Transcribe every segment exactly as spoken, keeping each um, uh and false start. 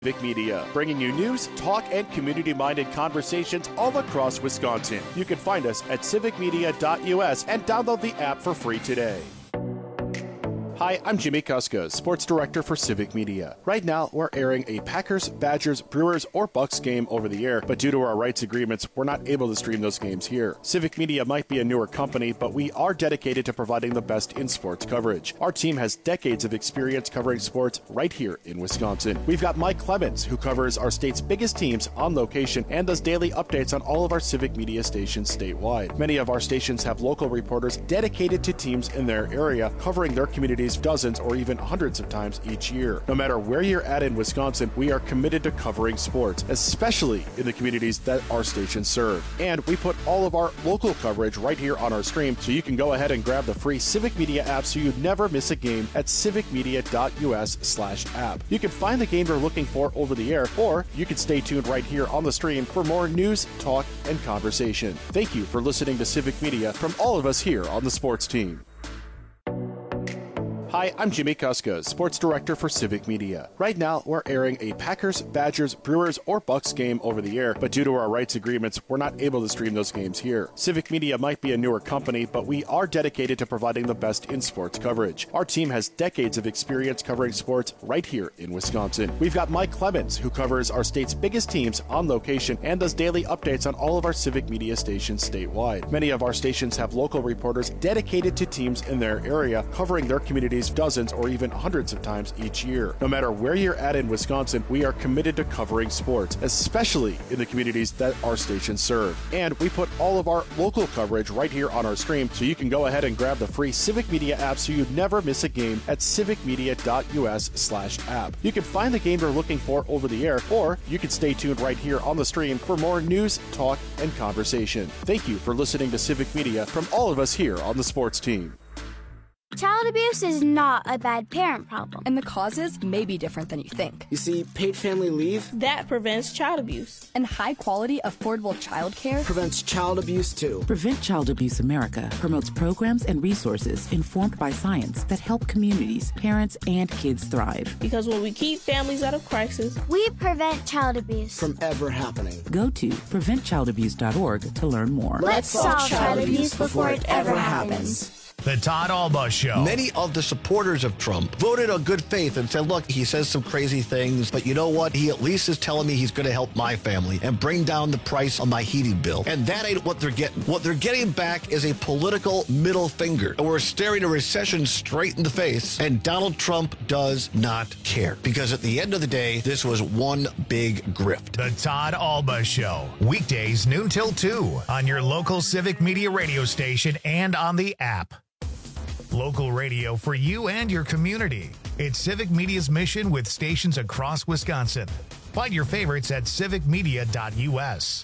Civic Media, bringing you news, talk, and community-minded conversations all across Wisconsin. You can find us at civic media dot U S and download the app for free today. Hi, I'm Jimmy Kuska, Sports Director for Civic Media. Right now, we're airing a Packers, Badgers, Brewers, or Bucks game over the air, but due to our rights agreements, we're not able to stream those games here. Civic Media might be a newer company, but we are dedicated to providing the best in sports coverage. Our team has decades of experience covering sports right here in Wisconsin. We've got Mike Clemens, who covers our state's biggest teams on location and does daily updates on all of our Civic Media stations statewide. Many of our stations have local reporters dedicated to teams in their area, covering their communities dozens or even hundreds of times each year. No matter where you're at in Wisconsin, we are committed to covering sports, especially in the communities that our stations serve. And we put all of our local coverage right here on our stream, so you can go ahead and grab the free Civic Media app so you never miss a game at civic media dot U S slash app. You can find the game you're looking for over the air, or you can stay tuned right here on the stream for more news, talk, and conversation. Thank you for listening to Civic Media from all of us here on the sports team. Hi, I'm Jimmy Kuska, Sports Director for Civic Media. Right now, we're airing a Packers, Badgers, Brewers, or Bucks game over the air, but due to our rights agreements, we're not able to stream those games here. Civic Media might be a newer company, but we are dedicated to providing the best in sports coverage. Our team has decades of experience covering sports right here in Wisconsin. We've got Mike Clemens, who covers our state's biggest teams on location and does daily updates on all of our Civic Media stations statewide. Many of our stations have local reporters dedicated to teams in their area, covering their communities dozens or even hundreds of times each year. No matter where you're at in Wisconsin, we are committed to covering sports, especially in the communities that our stations serve. And we put all of our local coverage right here on our stream, so you can go ahead and grab the free Civic Media app so you never miss a game at civic media dot U S slash app. You can find the game you're looking for over the air, or you can stay tuned right here on the stream for more news, talk, and conversation. Thank you for listening to Civic Media from all of us here on the sports team. Child abuse is not a bad parent problem. And the causes may be different than you think. You see, paid family leave, that prevents child abuse. And high-quality, affordable child care prevents child abuse, too. Prevent Child Abuse America promotes programs and resources informed by science that help communities, parents, and kids thrive. Because when we keep families out of crisis, we prevent child abuse from ever happening. Go to prevent child abuse dot org to learn more. Let's solve child abuse before it ever happens. The Todd Alba Show. Many of the supporters of Trump voted on good faith and said, look, he says some crazy things, but you know what? He at least is telling me he's going to help my family and bring down the price on my heating bill. And that ain't what they're getting. What they're getting back is a political middle finger. And we're staring a recession straight in the face, and Donald Trump does not care. Because at the end of the day, this was one big grift. The Todd Alba Show. Weekdays noon till two on your local Civic Media radio station and on the app. Local radio for you and your community. It's Civic Media's mission with stations across Wisconsin. Find your favorites at civic media dot U S.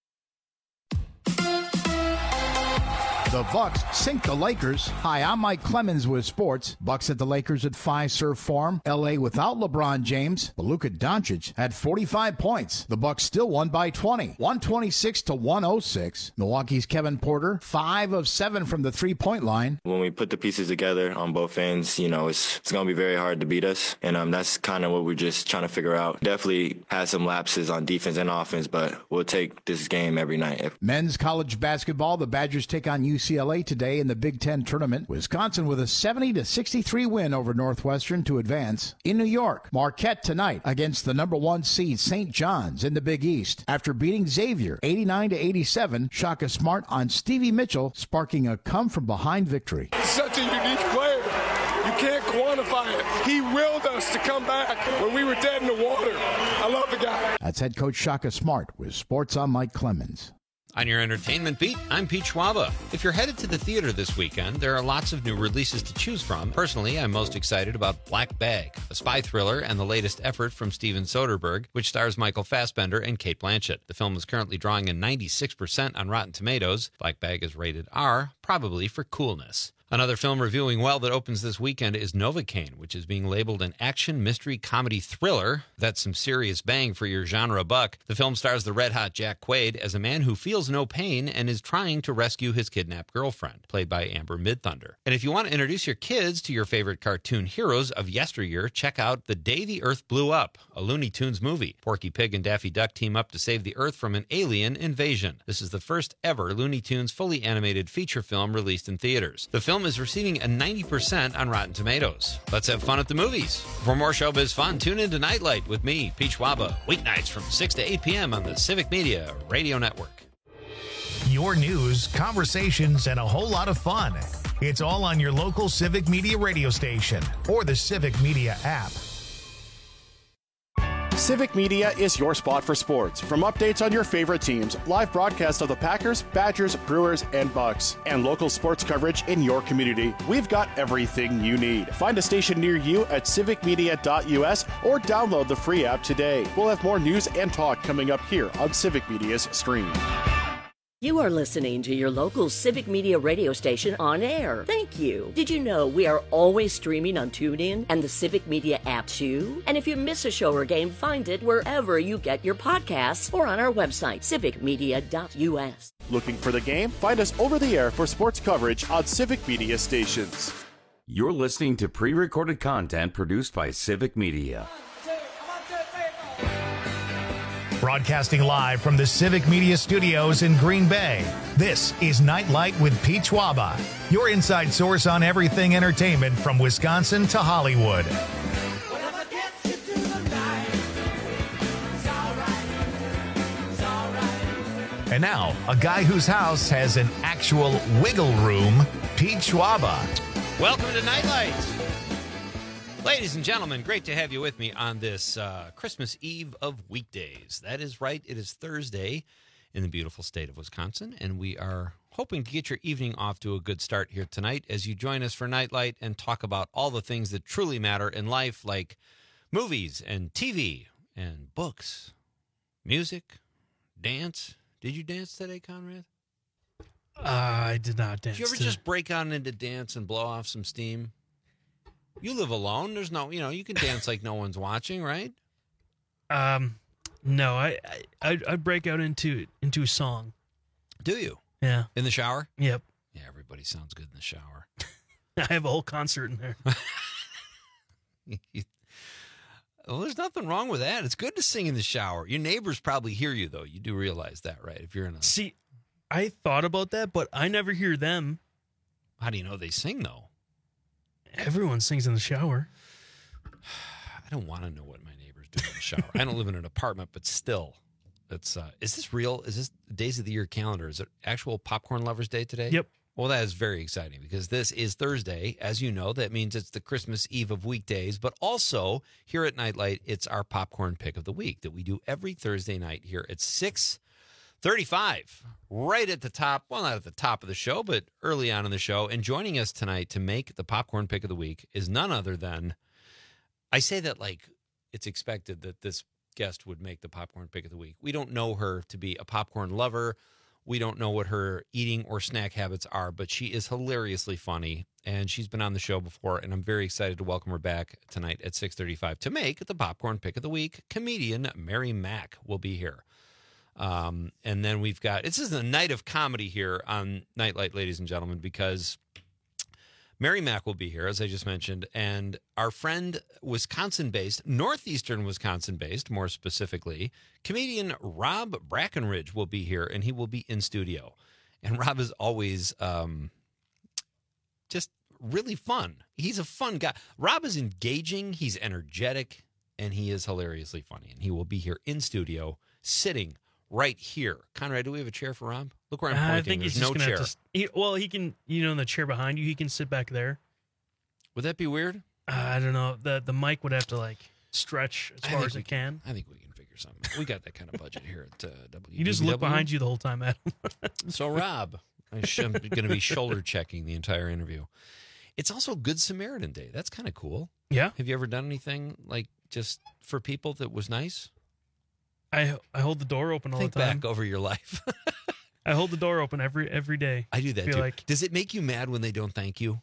The Bucks sink the Lakers. Hi, I'm Mike Clemens with sports. Bucks at the Lakers at Fiserv Forum. L A without LeBron James. But Luka Doncic had forty-five points. The Bucks still won by twenty. one twenty-six to one oh six. Milwaukee's Kevin Porter, five of seven from the three-point line. When we put the pieces together on both ends, you know, it's it's going to be very hard to beat us. And um, that's kind of what we're just trying to figure out. Definitely had some lapses on defense and offense, but we'll take this game every night. Men's college basketball, the Badgers take on U C L A today in the Big Ten tournament. Wisconsin with a seventy to sixty-three win over Northwestern to advance. In New York, Marquette tonight against the number one seed Saint John's in the Big East. After beating Xavier eighty-nine to eighty-seven, Shaka Smart on Stevie Mitchell, sparking a come-from-behind victory. Such a unique player. You can't quantify it. He willed us to come back when we were dead in the water. I love the guy. That's head coach Shaka Smart with Sports on Mike Clemens. On your entertainment beat, I'm Pete Schwaba. If you're headed to the theater this weekend, there are lots of new releases to choose from. Personally, I'm most excited about Black Bag, a spy thriller and the latest effort from Steven Soderbergh, which stars Michael Fassbender and Cate Blanchett. The film is currently drawing a ninety-six percent on Rotten Tomatoes. Black Bag is rated R, probably for coolness. Another film reviewing well that opens this weekend is Novocaine, which is being labeled an action, mystery, comedy thriller. That's some serious bang for your genre buck. The film stars the red-hot Jack Quaid as a man who feels no pain and is trying to rescue his kidnapped girlfriend, played by Amber Midthunder. And if you want to introduce your kids to your favorite cartoon heroes of yesteryear, check out The Day the Earth Blew Up, a Looney Tunes movie. Porky Pig and Daffy Duck team up to save the Earth from an alien invasion. This is the first ever Looney Tunes fully animated feature film released in theaters. The film is receiving a ninety percent on Rotten Tomatoes. Let's have fun at the movies. For more showbiz fun, tune in to Nightlight with me, Peach Waba, weeknights from six to eight p.m. on the Civic Media Radio Network. Your news, conversations, and a whole lot of fun. It's all on your local Civic Media radio station or the Civic Media app. Civic Media is your spot for sports. From updates on your favorite teams, live broadcasts of the Packers, Badgers, Brewers, and Bucks, and local sports coverage in your community, we've got everything you need. Find a station near you at civic media dot u s or download the free app today. We'll have more news and talk coming up here on Civic Media's stream. You are listening to your local Civic Media radio station on air. Thank you. Did you know we are always streaming on TuneIn and the Civic Media app too? And if you miss a show or game, find it wherever you get your podcasts or on our website, civic media dot u s. Looking for the game? Find us over the air for sports coverage on Civic Media stations. You're listening to pre-recorded content produced by Civic Media. Broadcasting live from the Civic Media Studios in Green Bay, this is Nightlight with Peach Waba, your inside source on everything entertainment from Wisconsin to Hollywood. And now, a guy whose house has an actual wiggle room, Peach Waba. Welcome to Nightlight. Ladies and gentlemen, great to have you with me on this uh, Christmas Eve of weekdays. That is right. It is Thursday in the beautiful state of Wisconsin, and we are hoping to get your evening off to a good start here tonight as you join us for Nightlight and talk about all the things that truly matter in life, like movies and T V and books, music, dance. Did you dance today, Conrad? Uh, I did not dance. Did you ever today. just break out into dance and blow off some steam? You live alone. There's no, you know, you can dance like no one's watching, right? Um, no, I, I, I break out into into a song. Do you? Yeah. In the shower? Yep. Yeah, everybody sounds good in the shower. I have a whole concert in there. Well, there's nothing wrong with that. It's good to sing in the shower. Your neighbors probably hear you, though. You do realize that, right? If you're in a... See, I thought about that, but I never hear them. How do you know they sing, though? Everyone sings in the shower. I don't want to know what my neighbors do in the shower. I don't live in an apartment, but still. It's, uh, is this real? Is this Days of the Year calendar? Is it actual Popcorn Lovers Day today? Yep. Well, that is very exciting because this is Thursday. As you know, that means it's the Christmas Eve of weekdays, but also here at Nightlight, it's our popcorn pick of the week that we do every Thursday night here at six thirty-five, right at the top, well, not at the top of the show, but early on in the show. And joining us tonight to make the popcorn pick of the week is none other than, I say that like it's expected that this guest would make the popcorn pick of the week. We don't know her to be a popcorn lover. We don't know what her eating or snack habits are, but she is hilariously funny, and she's been on the show before, and I'm very excited to welcome her back tonight at six thirty-five to make the popcorn pick of the week. Comedian Mary Mack will be here. Um, and then we've got, this is a night of comedy here on Nightlight, ladies and gentlemen, because Mary Mack will be here, as I just mentioned, and our friend, Wisconsin-based, northeastern Wisconsin-based, more specifically, comedian Rob Brackenridge will be here, and he will be in studio. And Rob is always um, just really fun. He's a fun guy. Rob is engaging, he's energetic, and he is hilariously funny. And he will be here in studio, sitting right here. Conrad, do we have a chair for Rob? Look where I'm pointing. I think There's he's no just gonna chair. have to, he, well, he can, you know, in the chair behind you, he can sit back there. Would that be weird? Uh, I don't know. The the mic would have to like stretch as I far think as we it can. I think we can figure something. We got that kind of budget here at uh, W D W. You just look behind you the whole time, Adam. So, Rob, I'm going to be shoulder checking the entire interview. It's also Good Samaritan Day. That's kind of cool. Yeah. Have you ever done anything like just for people that was nice? I I hold the door open all Think the time. back over your life. I hold the door open every every day. I do that feel too. Like, Does it make you mad when they don't thank you?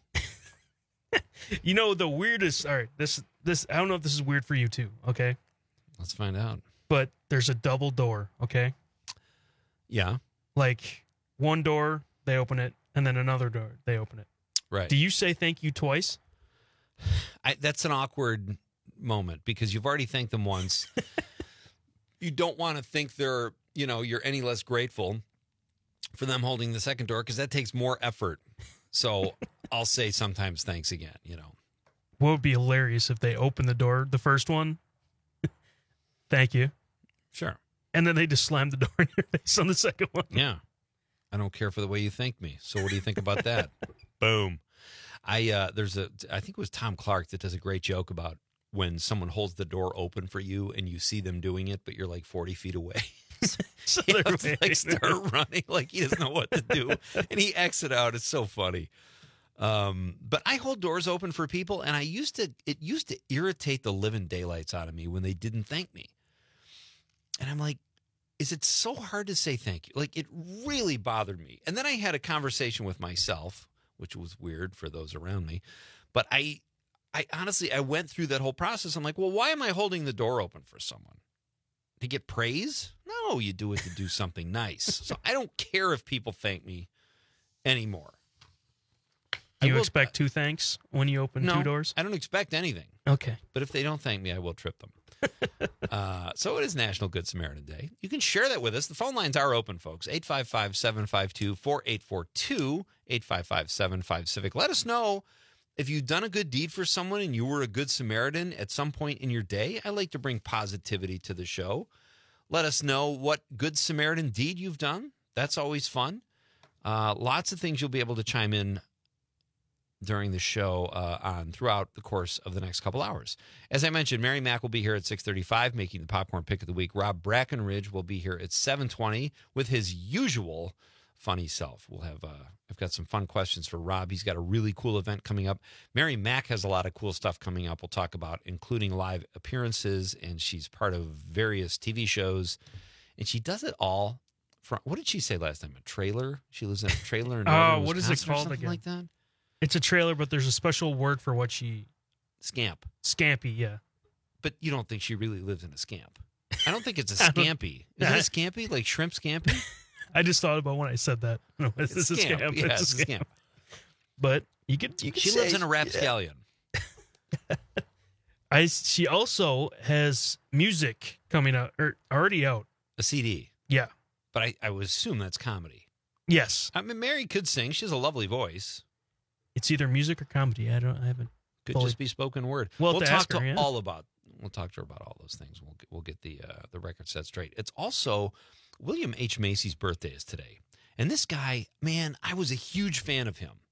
You know, the weirdest. All right, this this I don't know if this is weird for you too. Okay, let's find out. But there's a double door. Okay. Yeah. Like one door, they open it, and then another door, they open it. Right. Do you say thank you twice? I, that's an awkward moment because you've already thanked them once. You don't want to think they're, you know, you're any less grateful for them holding the second door because that takes more effort. So I'll say sometimes thanks again, you know. What would be hilarious if they open the door, the first one, thank you. Sure. And then they just slam the door in your face on the second one. Yeah. I don't care for the way you thank me. So what do you think about that? Boom. I uh, there's a I think it was Tom Clark that does a great joke about when someone holds the door open for you and you see them doing it, but you're like forty feet away. So he has to, like, start running like he doesn't know what to do, and he exit out. It's so funny. Um, but I hold doors open for people, and I used to. It used to irritate the living daylights out of me when they didn't thank me. And I'm like, is it so hard to say thank you? Like, it really bothered me. And then I had a conversation with myself, which was weird for those around me. But I, I honestly, I went through that whole process. I'm like, well, why am I holding the door open for someone? To get praise? No, you do it to do something nice. So I don't care if people thank me anymore. Do you will, expect two thanks when you open no, two doors? I don't expect anything. Okay. But if they don't thank me, I will trip them. uh, so it is National Good Samaritan Day. You can share that with us. The phone lines are open, folks. eight five five, seven five two, four eight four two, eight five five, seven five, Civic. Let us know if you've done a good deed for someone and you were a good Samaritan at some point in your day. I like to bring positivity to the show. Let us know what good Samaritan deed you've done. That's always fun. Uh, lots of things you'll be able to chime in during the show uh, on throughout the course of the next couple hours. As I mentioned, Mary Mack will be here at six thirty-five, making the popcorn pick of the week. Rob Brackenridge will be here at seven twenty with his usual funny self. We'll have, uh, I've got some fun questions for Rob. He's got a really cool event coming up. Mary Mack has a lot of cool stuff coming up we'll talk about, including live appearances, and she's part of various T V shows, and she does it all from, what did she say last time? A trailer? She lives in a trailer in Oh, northern what is it Wisconsin or called something again? like that? It's a trailer, but there's a special word for what she... Scamp. Scampy, yeah. But you don't think she really lives in a scamp. I don't think it's a scampi. Is it a scampi? Like shrimp scampi? I just thought about when I said that. No, it's, It's a scamp. scamp. Yeah, it's, it's a a scamp. scamp. But you could, you could She say, lives in a rapscallion. Yeah. I, she also has music coming out, or already out. A C D. Yeah. But I, I would assume that's comedy. Yes. I mean, Mary could sing. She has a lovely voice. It's either music or comedy. I don't. I haven't. Could fully... just be spoken word. Well, we'll to talk ask her, to yeah. all about. We'll talk to her about all those things. We'll get, we'll get the uh, the record set straight. It's also William H. Macy's birthday is today, and this guy, man, I was a huge fan of him.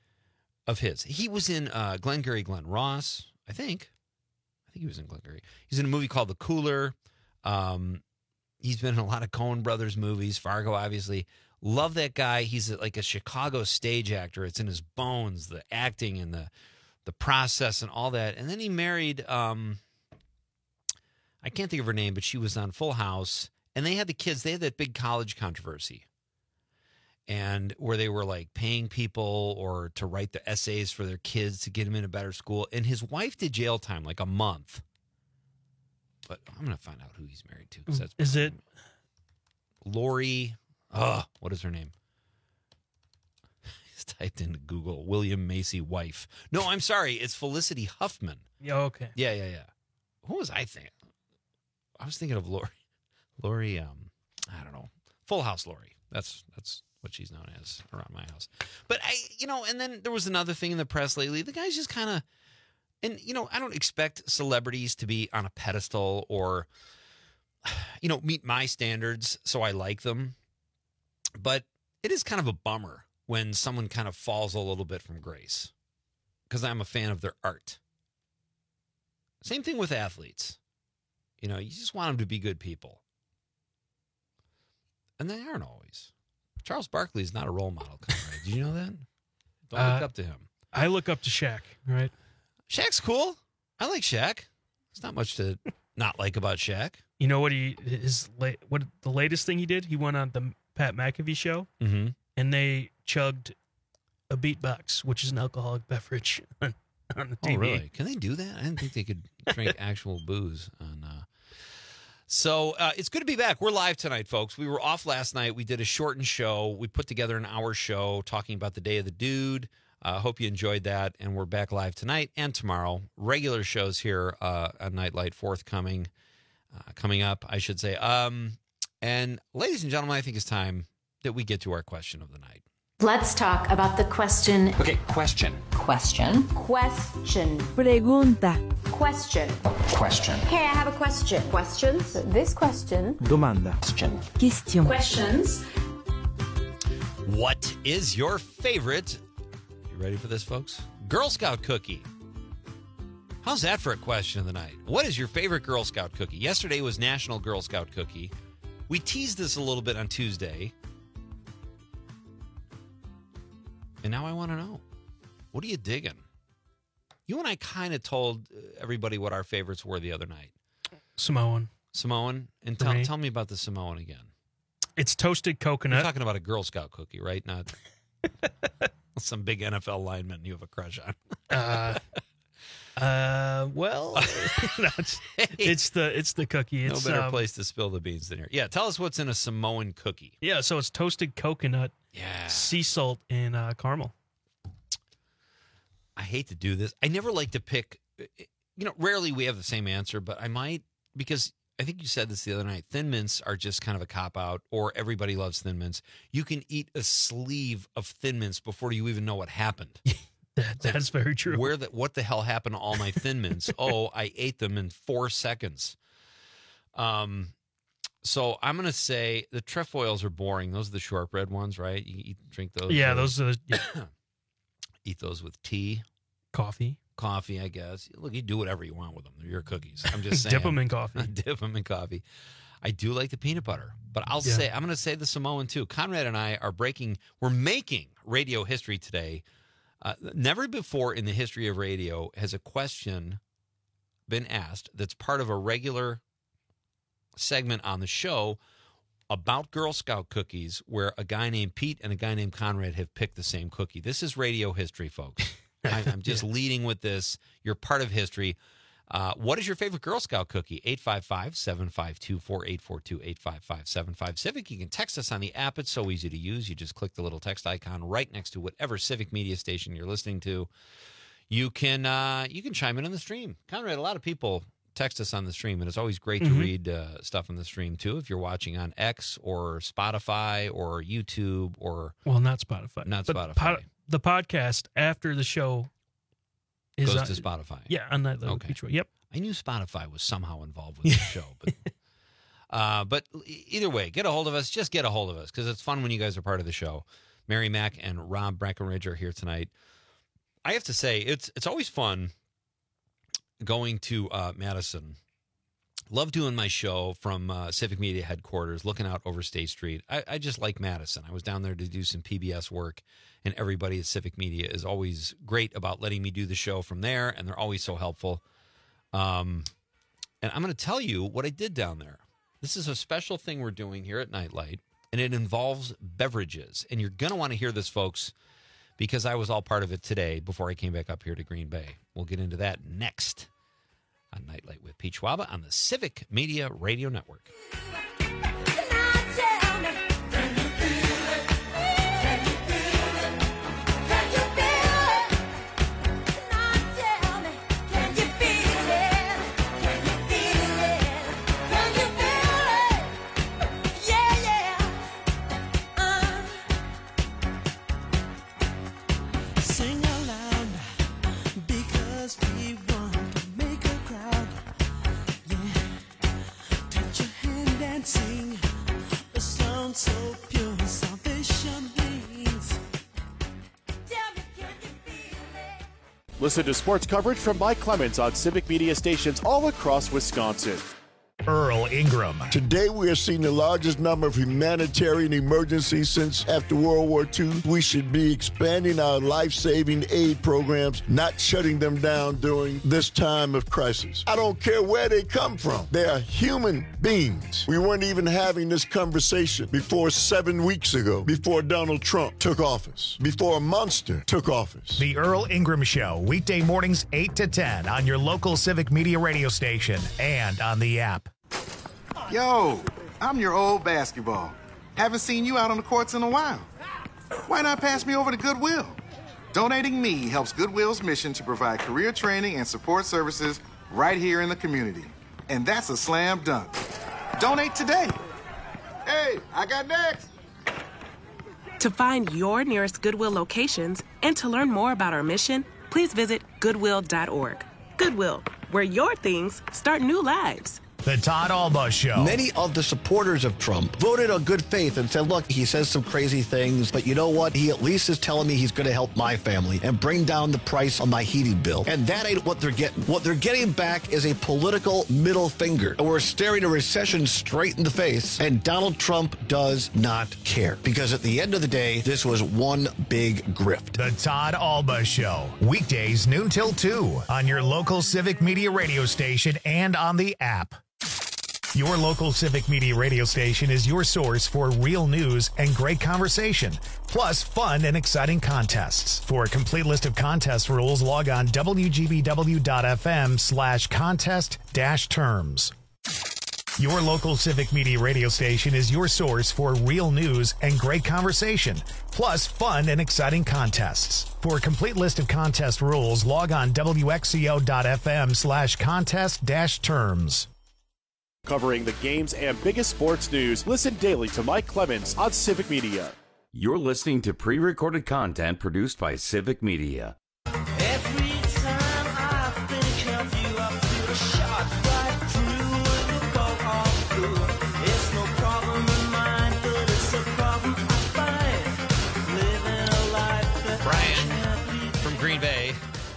Of his, he was in uh, Glengarry Glen Ross, I think. I think he was in Glengarry. He's in a movie called The Cooler. Um, he's been in a lot of Coen Brothers movies, Fargo, obviously. Love that guy. He's like a Chicago stage actor. It's in his bones, the acting and the the process and all that. And then he married, um, I can't think of her name, but she was on Full House. And they had the kids. They had that big college controversy. And where they were like paying people or to write the essays for their kids to get them in a better school. And his wife did jail time, like a month. But I'm going to find out who he's married to. 'Cause that's Is it Lori? Oh, what is her name? Just typed into Google, William Macy wife. No, I'm sorry. It's Felicity Huffman. Yeah, okay. Yeah, yeah, yeah. Who was I thinking? I was thinking of Lori. Lori, um, I don't know. Full House Lori. That's that's what she's known as around my house. But I, you know, and then there was another thing in the press lately. The guy's just kind of, and, you know, I don't expect celebrities to be on a pedestal or, you know, meet my standards so I like them. But it is kind of a bummer when someone kind of falls a little bit from grace because I'm a fan of their art. Same thing with athletes. You know, you just want them to be good people. And they aren't always. Charles Barkley is not a role model, Conrad. Did you know that? Don't Uh, look up to him. I look up to Shaq, right? Shaq's cool. I like Shaq. There's not much to not like about Shaq. You know what he his la- what the latest thing he did? He went on the Pat McAfee show, Mm-hmm. and they chugged a beatbox, which is an alcoholic beverage, on, on the T V. Oh, really? Can they do that? I didn't think they could drink actual booze. On, uh... So uh, it's good to be back. We're live tonight, folks. We were off last night. We did a shortened show. We put together an hour show talking about the Day of the Dude. I uh, hope you enjoyed that. And we're back live tonight and tomorrow. Regular shows here uh, on Nightlight forthcoming, uh, coming up, I should say. Um, and ladies and gentlemen, I think it's time that we get to our question of the night. Let's talk about the question. Okay, question. Question. Question. Pregunta. Question. Question. Hey, I have a question. Questions? This question. Domanda. Question. Question. Questions. What is your favorite, you ready for this, folks? Girl Scout cookie. How's that for a question of the night? What is your favorite Girl Scout cookie? Yesterday was National Girl Scout Cookie. We teased this a little bit on Tuesday. And now I want to know, what are you digging? You and I kind of told everybody what our favorites were the other night. Samoan. Samoan? And tell, tell me about the Samoan again. It's toasted coconut. You're talking about a Girl Scout cookie, right? Not some big N F L lineman you have a crush on. uh, uh, well, no, it's, it's the it's the cookie. It's, no better um, place to spill the beans than here. Yeah, tell us what's in a Samoan cookie. Yeah, so it's toasted coconut, yeah, sea salt, and uh, caramel. I hate to do this. I never like to pick, you know, rarely we have the same answer, but I might, because I think you said this the other night, Thin Mints are just kind of a cop-out, or everybody loves Thin Mints. You can eat a sleeve of Thin Mints before you even know what happened. that, that's very true. Where the, what the hell happened to all my Thin Mints? Oh, I ate them in four seconds. Um, so I'm going to say the trefoils are boring. Those are the shortbread ones, right? You eat, drink those. Yeah, or, those are. Yeah. Eat those with tea. Coffee. Coffee, I guess. Look, you do whatever you want with them. They're your cookies. I'm just saying. Dip them in coffee. Dip them in coffee. I do like the peanut butter, but I'll Yeah. say, I'm going to say the Samoan too. Conrad and I are breaking, we're making radio history today. Uh, never before in the history of radio has a question been asked that's part of a regular segment on the show about Girl Scout cookies where a guy named Pete and a guy named Conrad have picked the same cookie. This is radio history, folks. I, I'm just yeah. leading with this. You're part of history. Uh, what is your favorite Girl Scout cookie? eight five five, seven five two, four eight four two, eight five five, seven five Civic. You can text us on the app. It's so easy to use. You just click the little text icon right next to whatever Civic media station you're listening to. You can uh, you can chime in on the stream. Conrad, a lot of people text us on the stream, and it's always great mm-hmm. to read uh, stuff on the stream, too, if you're watching on X or Spotify or YouTube or... Well, not Spotify. Not but Spotify. Po- the podcast after the show is goes on, to Spotify. Yeah, on that little okay. Beach Road. Yep. I knew Spotify was somehow involved with the show, but uh, but either way, get a hold of us. Just get a hold of us because it's fun when you guys are part of the show. Mary Mack and Rob Breckenridge are here tonight. I have to say, it's it's always fun going to uh, Madison. Love doing my show from uh, Civic Media headquarters, looking out over State Street. I, I just like Madison. I was down there to do some P B S work, and everybody at Civic Media is always great about letting me do the show from there, and they're always so helpful. Um, and I'm going to tell you what I did down there. This is a special thing we're doing here at Nightlight, and it involves beverages. And you're going to want to hear this, folks, because I was all part of it today before I came back up here to Green Bay. We'll get into that next on Nightlight with Pete Schwaba on the Civic Media Radio Network. Listen to sports coverage from Mike Clemens on Civic Media stations all across Wisconsin. Earl Ingram. Today we are seeing the largest number of humanitarian emergencies since after World War Two. We should be expanding our life-saving aid programs, not shutting them down during this time of crisis. I don't care where they come from. They are human beings. We weren't even having this conversation before seven weeks ago, before Donald Trump took office, before a monster took office. The Earl Ingram Show, weekday mornings eight to ten on your local Civic Media radio station and on the app. Yo, I'm your old basketball. Haven't seen you out on the courts in a while. Why not pass me over to Goodwill? Donating me helps Goodwill's mission to provide career training and support services right here in the community. And that's a slam dunk. Donate today. Hey, I got next. To find your nearest Goodwill locations and to learn more about our mission, please visit goodwill dot org. Goodwill, where your things start new lives. The Todd Alba Show. Many of the supporters of Trump voted on good faith and said, look, he says some crazy things, but you know what? He at least is telling me he's going to help my family and bring down the price on my heating bill. And that ain't what they're getting. What they're getting back is a political middle finger. And we're staring a recession straight in the face, and Donald Trump does not care. Because at the end of the day, this was one big grift. The Todd Alba Show. Weekdays noon till two on your local Civic Media radio station and on the app. Your local Civic Media radio station is your source for real news and great conversation, plus fun and exciting contests. For a complete list of contest rules, log on W G B W dot F M slash contest dash terms. Your local Civic Media radio station is your source for real news and great conversation, plus fun and exciting contests. For a complete list of contest rules, log on W X C O dot F M slash contest dash terms. Covering the games and biggest sports news, listen daily to Mike Clemens on Civic Media. You're listening to pre-recorded content produced by Civic Media. Every time I think of you, I feel a shot right through the boat all through. It's no problem of mine, but it's a problem I find. Living a life that Brian from Green Bay.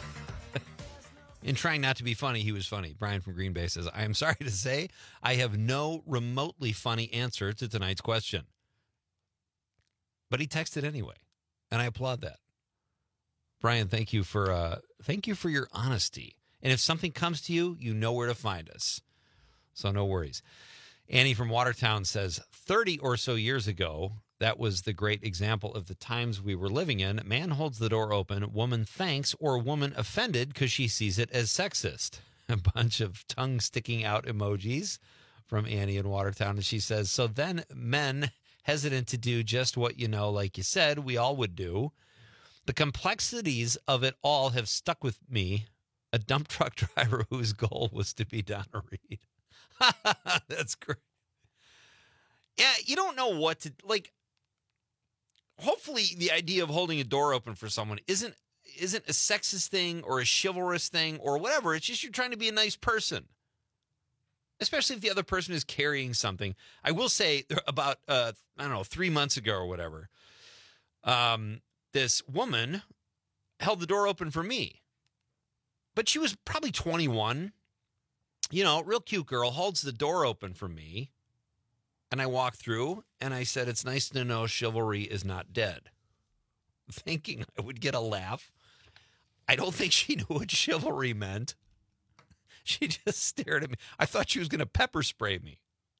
In trying not to be funny, he was funny. Brian from Green Bay says, I am sorry to say I have no remotely funny answer to tonight's question. But he texted anyway, and I applaud that. Brian, thank you for uh, thank you for your honesty. And if something comes to you, you know where to find us. So no worries. Annie from Watertown says, thirty or so years ago, that was the great example of the times we were living in. Man holds the door open, woman thanks, or woman offended because she sees it as sexist. A bunch of tongue sticking out emojis from Annie in Watertown. And she says, so then men hesitant to do just what, you know, like you said, we all would do. The complexities of it all have stuck with me. A dump truck driver whose goal was to be Donna Reed. That's great. Yeah, you don't know what to, like, hopefully the idea of holding a door open for someone isn't isn't a sexist thing or a chivalrous thing or whatever. It's just you're trying to be a nice person, especially if the other person is carrying something. I will say about, uh, I don't know, three months ago or whatever, um, this woman held the door open for me, but she was probably twenty-one, you know, real cute girl, holds the door open for me. And I walked through and I said, it's nice to know chivalry is not dead. Thinking I would get a laugh. I don't think she knew what chivalry meant. She just stared at me. I thought she was going to pepper spray me.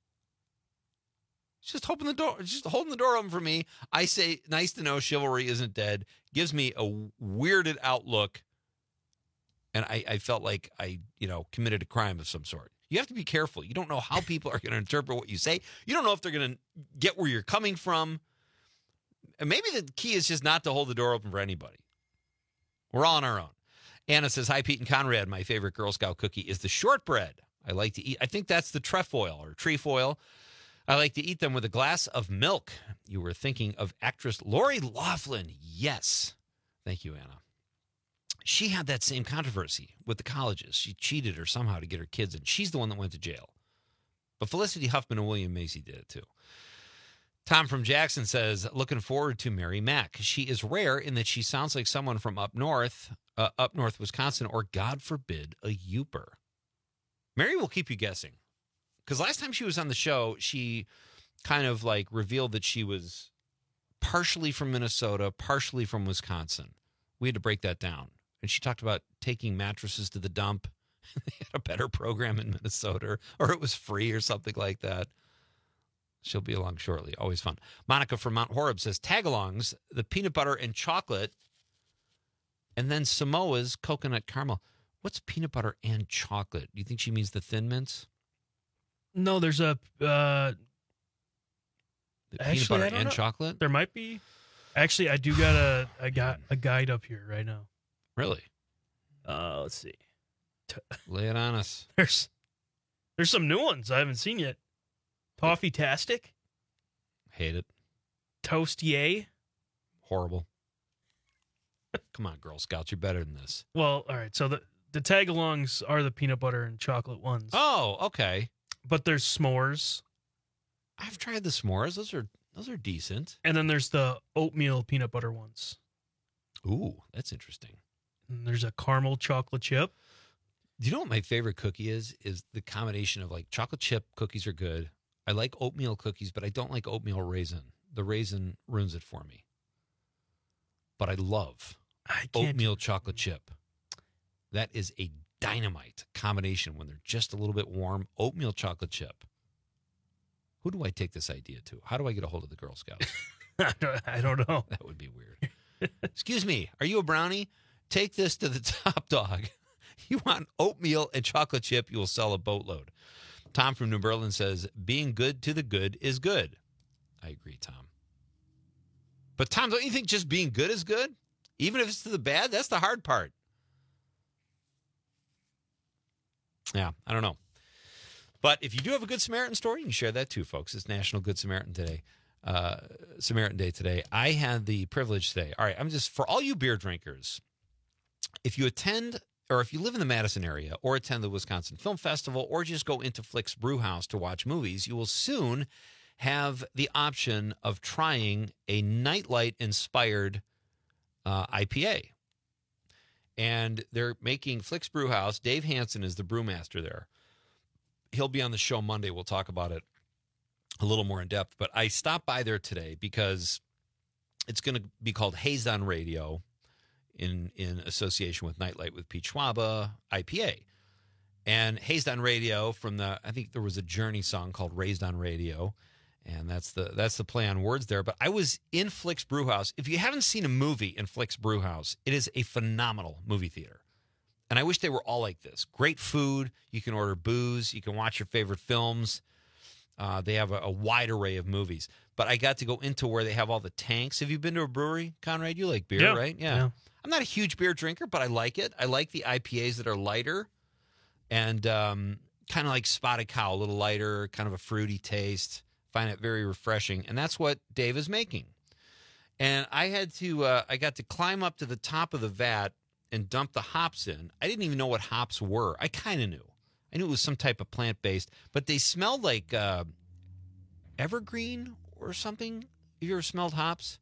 She's just holding the door, just holding the door open for me. I say, nice to know chivalry isn't dead. Gives me a weirded out look. And I, I felt like I, you know, committed a crime of some sort. You have to be careful. You don't know how people are going to interpret what you say. You don't know if they're going to get where you're coming from. And maybe the key is just not to hold the door open for anybody. We're all on our own. Anna says, hi, Pete and Conrad. My favorite Girl Scout cookie is the shortbread. I like to eat. I think that's the trefoil or trefoil. I like to eat them with a glass of milk. You were thinking of actress Lori Loughlin. Yes. Thank you, Anna. She had that same controversy with the colleges. She cheated or somehow to get her kids in. She's the one that went to jail. But Felicity Huffman and William Macy did it too. Tom from Jackson says, looking forward to Mary Mack. She is rare in that she sounds like someone from up north, uh, up north Wisconsin, or God forbid, a Youper. Mary will keep you guessing. Because last time she was on the show, she kind of like revealed that she was partially from Minnesota, partially from Wisconsin. We had to break that down. And she talked about taking mattresses to the dump. They had a better program in Minnesota, or it was free or something like that. She'll be along shortly. Always fun. Monica from Mount Horeb says, tagalongs, the peanut butter and chocolate, and then Samoa's coconut caramel. What's peanut butter and chocolate? Do you think she means the Thin Mints? No, there's a... Uh, The actually, peanut butter I don't and know. chocolate? There might be. Actually, I do got a, I got a guide up here right now. Really? Uh, let's see. Lay it on us. There's there's some new ones I haven't seen yet. Toffee-tastic. Hate it. Toast Yay. Horrible. Come on, Girl Scouts. You're better than this. Well, all right. So the, the tag-alongs are the peanut butter and chocolate ones. Oh, okay. But there's s'mores. I've tried the s'mores. Those are those are decent. And then there's the oatmeal peanut butter ones. Ooh, that's interesting. And there's a caramel chocolate chip. Do you know what my favorite cookie is? Is the combination of like chocolate chip cookies are good. I like oatmeal cookies, but I don't like oatmeal raisin. The raisin ruins it for me. But I love I can't oatmeal chocolate chip. That is a dynamite combination when they're just a little bit warm. Oatmeal chocolate chip. Who do I take this idea to? How do I get a hold of the Girl Scouts? I, don't, I don't know. That would be weird. Excuse me, are you a brownie? Take this to the top dog. You want oatmeal and chocolate chip, you will sell a boatload. Tom from New Berlin says, being good to the good is good. I agree, Tom. But Tom, don't you think just being good is good? Even if it's to the bad, that's the hard part. Yeah, I don't know. But if you do have a Good Samaritan story, you can share that too, folks. It's National Good Samaritan Today. Uh, Samaritan Day today. I had the privilege today. All right, I'm just, for all you beer drinkers, if you attend, or if you live in the Madison area, or attend the Wisconsin Film Festival, or just go into Flick's Brew House to watch movies, you will soon have the option of trying a Nightlight-inspired uh, I P A. And they're making Flick's Brew House. Dave Hansen is the brewmaster there. He'll be on the show Monday. We'll talk about it a little more in depth. But I stopped by there today because it's going to be called Hazed on Radio in, in association with Nightlight with Pete Schwaba I P A. And Hazed on Radio from the, I think there was a Journey song called Raised on Radio. And that's the that's the play on words there. But I was in Flick's Brew House. If you haven't seen a movie in Flick's Brew House, it is a phenomenal movie theater. And I wish they were all like this. Great food. You can order booze. You can watch your favorite films. Uh, they have a, a wide array of movies. But I got to go into where they have all the tanks. Have you been to a brewery, Conrad? You like beer, Yeah. right? Yeah. Yeah. I'm not a huge beer drinker, but I like it. I like the I P As that are lighter and um, kind of like Spotted Cow, a little lighter, kind of a fruity taste. Find it very refreshing. And that's what Dave is making. And I had to, uh, I got to climb up to the top of the vat and dump the hops in. I didn't even know what hops were. I kind of knew. I knew it was some type of plant-based, but they smelled like uh, evergreen or something. Have you ever smelled hops?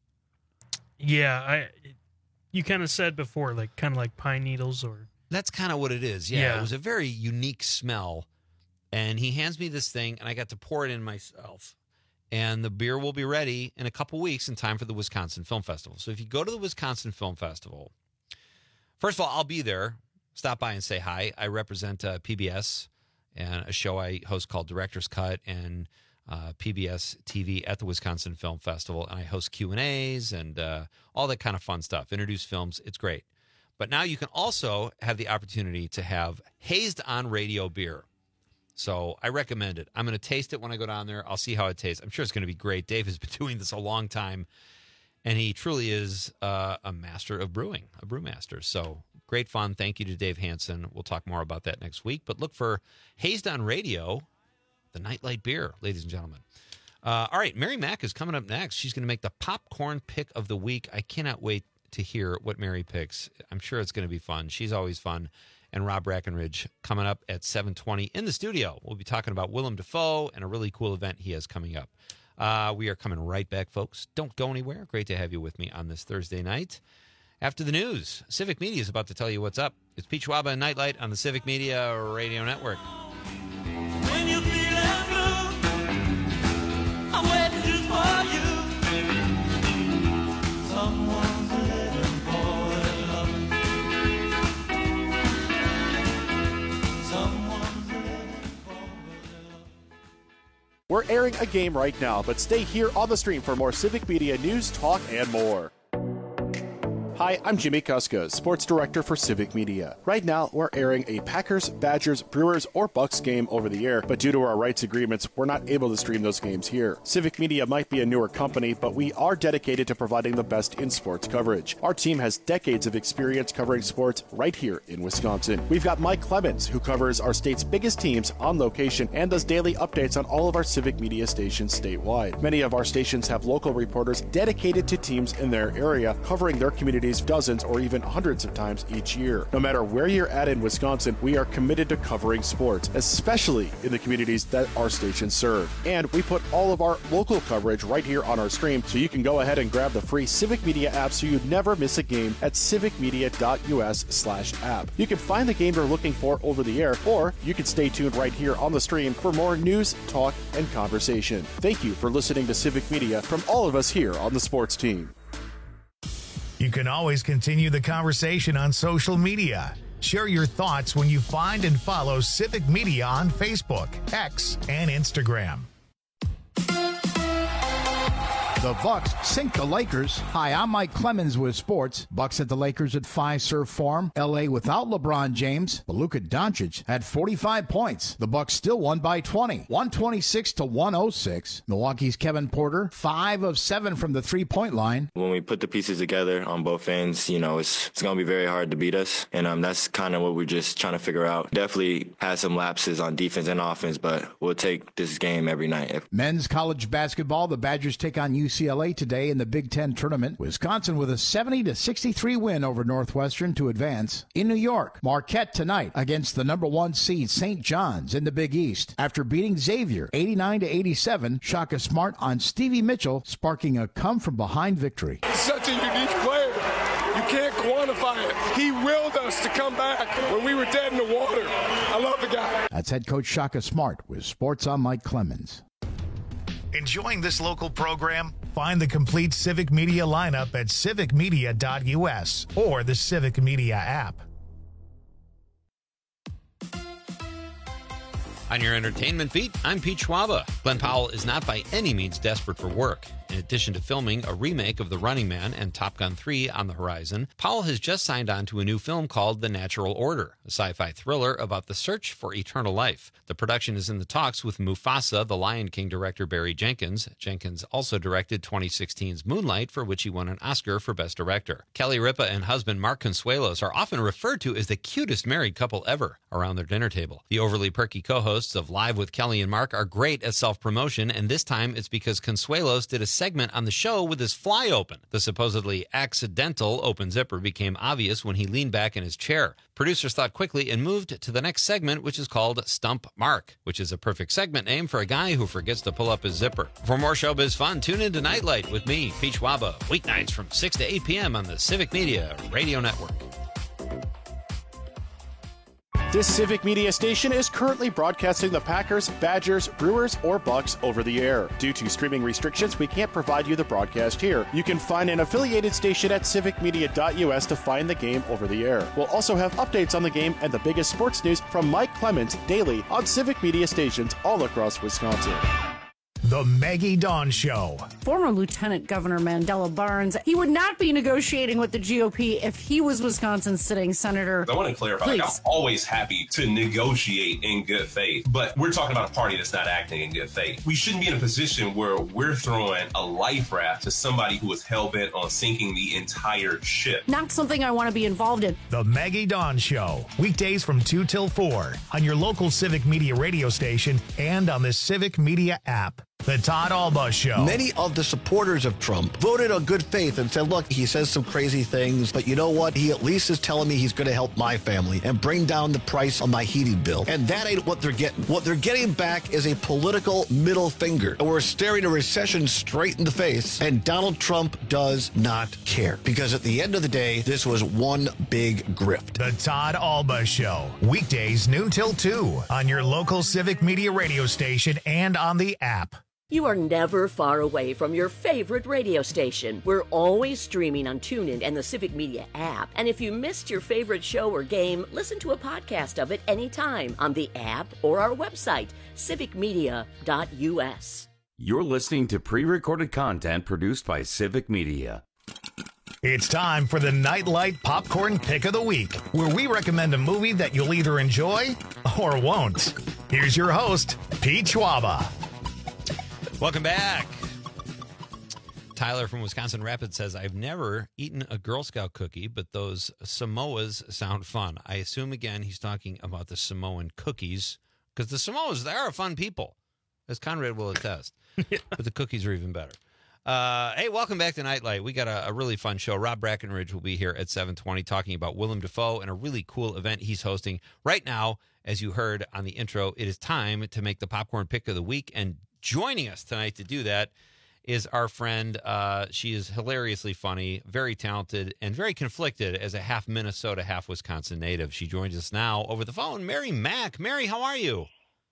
Yeah, I. You kind of said before, like kind of like pine needles or. That's kind of what it is. Yeah, Yeah. It was a very unique smell. And he hands me this thing, and I got to pour it in myself. And the beer will be ready in a couple weeks in time for the Wisconsin Film Festival. So if you go to the Wisconsin Film Festival, first of all, I'll be there. Stop by and say hi. I represent uh, P B S and a show I host called Director's Cut and uh, P B S T V at the Wisconsin Film Festival. And I host Q and A's and uh, all that kind of fun stuff. Introduce films. It's great. But now you can also have the opportunity to have Hazed on Radio beer. So I recommend it. I'm going to taste it when I go down there. I'll see how it tastes. I'm sure it's going to be great. Dave has been doing this a long time, and he truly is uh, a master of brewing, a brewmaster. So great fun. Thank you to Dave Hansen. We'll talk more about that next week. But look for Hazed on Radio, the Nightlight beer, ladies and gentlemen. Uh, all right, Mary Mack is coming up next. She's going to make the popcorn pick of the week. I cannot wait to hear what Mary picks. I'm sure it's going to be fun. She's always fun. And Rob Brackenridge coming up at seven twenty in the studio. We'll be talking about Willem Dafoe and a really cool event he has coming up. Uh, we are coming right back, folks. Don't go anywhere. Great to have you with me on this Thursday night. After the news, Civic Media is about to tell you what's up. It's Pete Schwaba and Nightlight on the Civic Media Radio Network. When you feel We're airing a game right now, but stay here on the stream for more Civic Media news, talk, and more. Hi, I'm Jimmy Kuska, Sports Director for Civic Media. Right now, we're airing a Packers, Badgers, Brewers, or Bucks game over the air, but due to our rights agreements, we're not able to stream those games here. Civic Media might be a newer company, but we are dedicated to providing the best in sports coverage. Our team has decades of experience covering sports right here in Wisconsin. We've got Mike Clemens, who covers our state's biggest teams on location and does daily updates on all of our Civic Media stations statewide. Many of our stations have local reporters dedicated to teams in their area, covering their communities dozens or even hundreds of times each year. No matter where you're at in Wisconsin, we are committed to covering sports, especially in the communities that our stations serve. And we put all of our local coverage right here on our stream, so you can go ahead and grab the free Civic Media app so you never miss a game at civicmedia.us slash app. You can find the game you're looking for over the air, or you can stay tuned right here on the stream for more news, talk, and conversation. Thank you for listening to Civic Media from all of us here on the sports team. You can always continue the conversation on social media. Share your thoughts when you find and follow Civic Media on Facebook, X, and Instagram. The Bucks sink the Lakers. Hi, I'm Mike Clemens with sports. Bucks at the Lakers at Fiserv Forum. L A without LeBron James, but Luka Doncic had forty-five points. The Bucks still won by twenty, one twenty-six to one oh six. Milwaukee's Kevin Porter, five of seven from the three-point line. When we put the pieces together on both ends, you know, it's it's going to be very hard to beat us, and um, that's kind of what we're just trying to figure out. Definitely had some lapses on defense and offense, but we'll take this game every night. Men's college basketball, the Badgers take on U C L A today in the Big Ten tournament. Wisconsin with a seventy to sixty-three win over Northwestern to advance. In New York, Marquette tonight against the number one seed Saint John's in the Big East. After beating Xavier eighty-nine to eighty-seven, Shaka Smart on Stevie Mitchell, sparking a come-from-behind victory. He's such a unique player. You can't quantify it. He willed us to come back when we were dead in the water. I love the guy. That's head coach Shaka Smart with Sports on Mike Clemens. Enjoying this local program? Find the complete Civic Media lineup at civic media dot u s or the Civic Media app. On your entertainment beat, I'm Pete Schwaba. Glenn Powell is not by any means desperate for work. In addition to filming a remake of The Running Man and Top Gun three on the horizon, Powell has just signed on to a new film called The Natural Order, a sci-fi thriller about the search for eternal life. The production is in the talks with Mufasa, the Lion King director Barry Jenkins. Jenkins also directed twenty sixteen's Moonlight, for which he won an Oscar for Best Director. Kelly Ripa and husband Mark Consuelos are often referred to as the cutest married couple ever around their dinner table. The overly perky co-hosts of Live with Kelly and Mark are great at self-promotion, and this time it's because Consuelos did a segment on the show with his fly open. The supposedly accidental open zipper became obvious when he leaned back in his chair. Producers thought quickly and moved to the next segment, which is called Stump Mark, which is a perfect segment name for a guy who forgets to pull up his zipper. For more showbiz fun, tune in to Nightlight with me, Pete Schwaba, weeknights from six to eight p.m. on the Civic Media Radio Network. This Civic Media station is currently broadcasting the Packers, Badgers, Brewers, or Bucks over the air. Due to streaming restrictions, we can't provide you the broadcast here. You can find an affiliated station at civic media dot u s to find the game over the air. We'll also have updates on the game and the biggest sports news from Mike Clemens daily on Civic Media stations all across Wisconsin. The Maggie Dawn Show. Former Lieutenant Governor Mandela Barnes, he would not be negotiating with the G O P if he was Wisconsin's sitting senator. I want to clarify, like, I'm always happy to negotiate in good faith, but we're talking about a party that's not acting in good faith. We shouldn't be in a position where we're throwing a life raft to somebody who is hell-bent on sinking the entire ship. Not something I want to be involved in. The Maggie Dawn Show. Weekdays from two till four on your local Civic Media radio station and on the Civic Media app. The Todd Alba Show. Many of the supporters of Trump voted on good faith and said, look, he says some crazy things, but you know what? He at least is telling me he's going to help my family and bring down the price on my heating bill. And that ain't what they're getting. What they're getting back is a political middle finger. And we're staring a recession straight in the face, and Donald Trump does not care. Because at the end of the day, this was one big grift. The Todd Alba Show. Weekdays noon till two on your local Civic Media radio station and on the app. You are never far away from your favorite radio station. We're always streaming on TuneIn and the Civic Media app. And if you missed your favorite show or game, listen to a podcast of it anytime on the app or our website, civic media dot u s. You're listening to pre-recorded content produced by Civic Media. It's time for the Nightlight Popcorn Pick of the Week, where we recommend a movie that you'll either enjoy or won't. Here's your host, Pete Schwaba. Welcome back. Tyler from Wisconsin Rapids says, I've never eaten a Girl Scout cookie, but those Samoas sound fun. I assume, again, he's talking about the Samoan cookies, because the Samoas, they are fun people, as Conrad will attest. Yeah. But the cookies are even better. Uh, hey, welcome back to Nightlight. We got a, a really fun show. Rob Brackenridge will be here at seven twenty talking about Willem Dafoe and a really cool event he's hosting. Right now, as you heard on the intro, it is time to make the popcorn pick of the week, and joining us tonight to do that is our friend. Uh, she is hilariously funny, very talented, and very conflicted as a half Minnesota, half Wisconsin native. She joins us now over the phone. Mary Mack. Mary, how are you?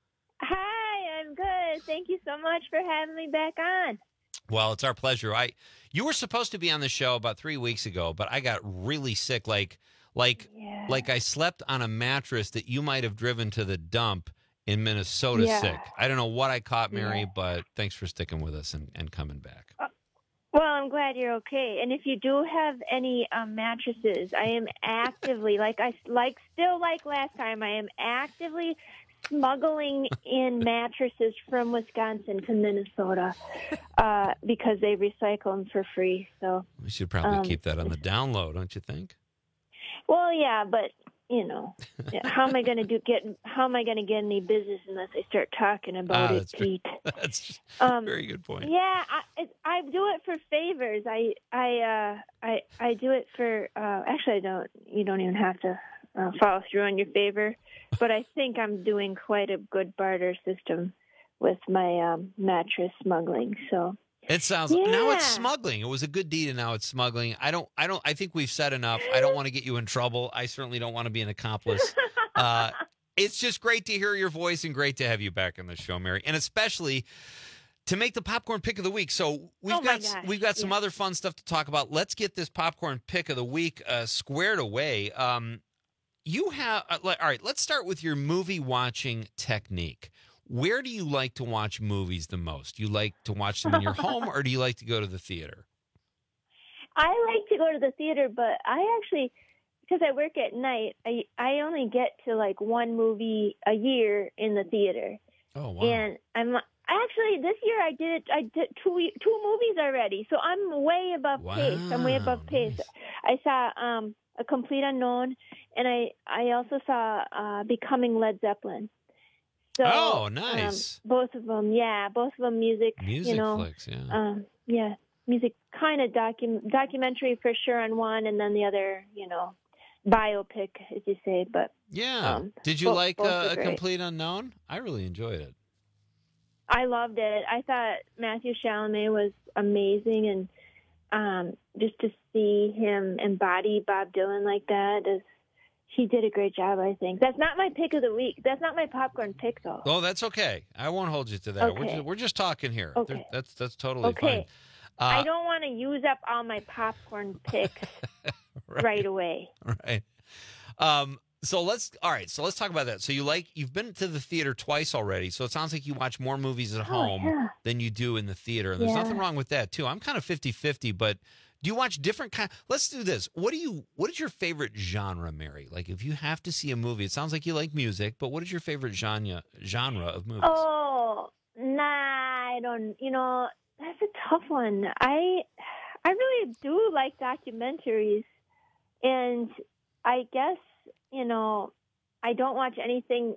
Hi, I'm good. Thank you so much for having me back on. Well, it's our pleasure. I you were supposed to be on the show about three weeks ago, but I got really sick, like like yeah. like I slept on a mattress that you might have driven to the dump in Minnesota yeah. sick. I don't know what I caught, Mary, yeah. but thanks for sticking with us and, and coming back. Uh, well, I'm glad you're okay. And if you do have any um, mattresses, I am actively, like I like still like last time, I am actively smuggling in mattresses from Wisconsin to Minnesota uh, because they recycle them for free. So we should probably um, keep that on the down low, don't you think? Well, yeah, but you know, how am I going to do get? How am I going to get any business unless I start talking about ah, it, Pete? Very, that's um, a very good point. Yeah, I, it, I do it for favors. I I uh, I I do it for. Uh, actually, I don't. You don't even have to uh, follow through on your favor. But I think I'm doing quite a good barter system with my um, mattress smuggling. So. It sounds yeah. now it's smuggling. It was a good deed, and now it's smuggling. I don't. I don't. I think we've said enough. I don't want to get you in trouble. I certainly don't want to be an accomplice. Uh, it's just great to hear your voice and great to have you back on the show, Mary, and especially to make the popcorn pick of the week. So we've oh got gosh. we've got some yeah. other fun stuff to talk about. Let's get this popcorn pick of the week uh, squared away. Um, you have uh, all right. Let's start with your movie watching technique. Where do you like to watch movies the most? You like to watch them in your home, or do you like to go to the theater? I like to go to the theater, but I actually, because I work at night, I I only get to like one movie a year in the theater. Oh wow! And I'm actually this year I did I did two two movies already, so I'm way above wow, pace. I'm way above nice. pace. I saw um, A Complete Unknown, and I I also saw uh, Becoming Led Zeppelin. So, oh, nice. Um, both of them, yeah, both of them music, music you know, flicks, yeah. Um, yeah, music kind of docu- documentary for sure on one, and then the other, you know, biopic, as you say. But yeah, um, did you both, like both uh, A great. Complete Unknown? I really enjoyed it. I loved it. I thought Matthew Chalamet was amazing, and um, just to see him embody Bob Dylan like that is. He did a great job, I think. That's not my pick of the week. That's not my popcorn pick, though. Oh, that's okay. I won't hold you to that. Okay. We're, just, we're just talking here. Okay. There- That's that's totally Okay. fine. Uh, I don't want to use up all my popcorn picks right. right away. Right. Um. So let's. All right. So let's talk about that. So you like you've been to the theater twice already. So it sounds like you watch more movies at Oh, home yeah. than you do in the theater. And there's Yeah. nothing wrong with that too. I'm kind of fifty-fifty, but. Do you watch different kind? Let's do this. What do you? What is your favorite genre, Mary? Like, if you have to see a movie, it sounds like you like music, but what is your favorite genre genre of movies? Oh, nah, I don't. You know, that's a tough one. I, I really do like documentaries, and I guess you know, I don't watch anything.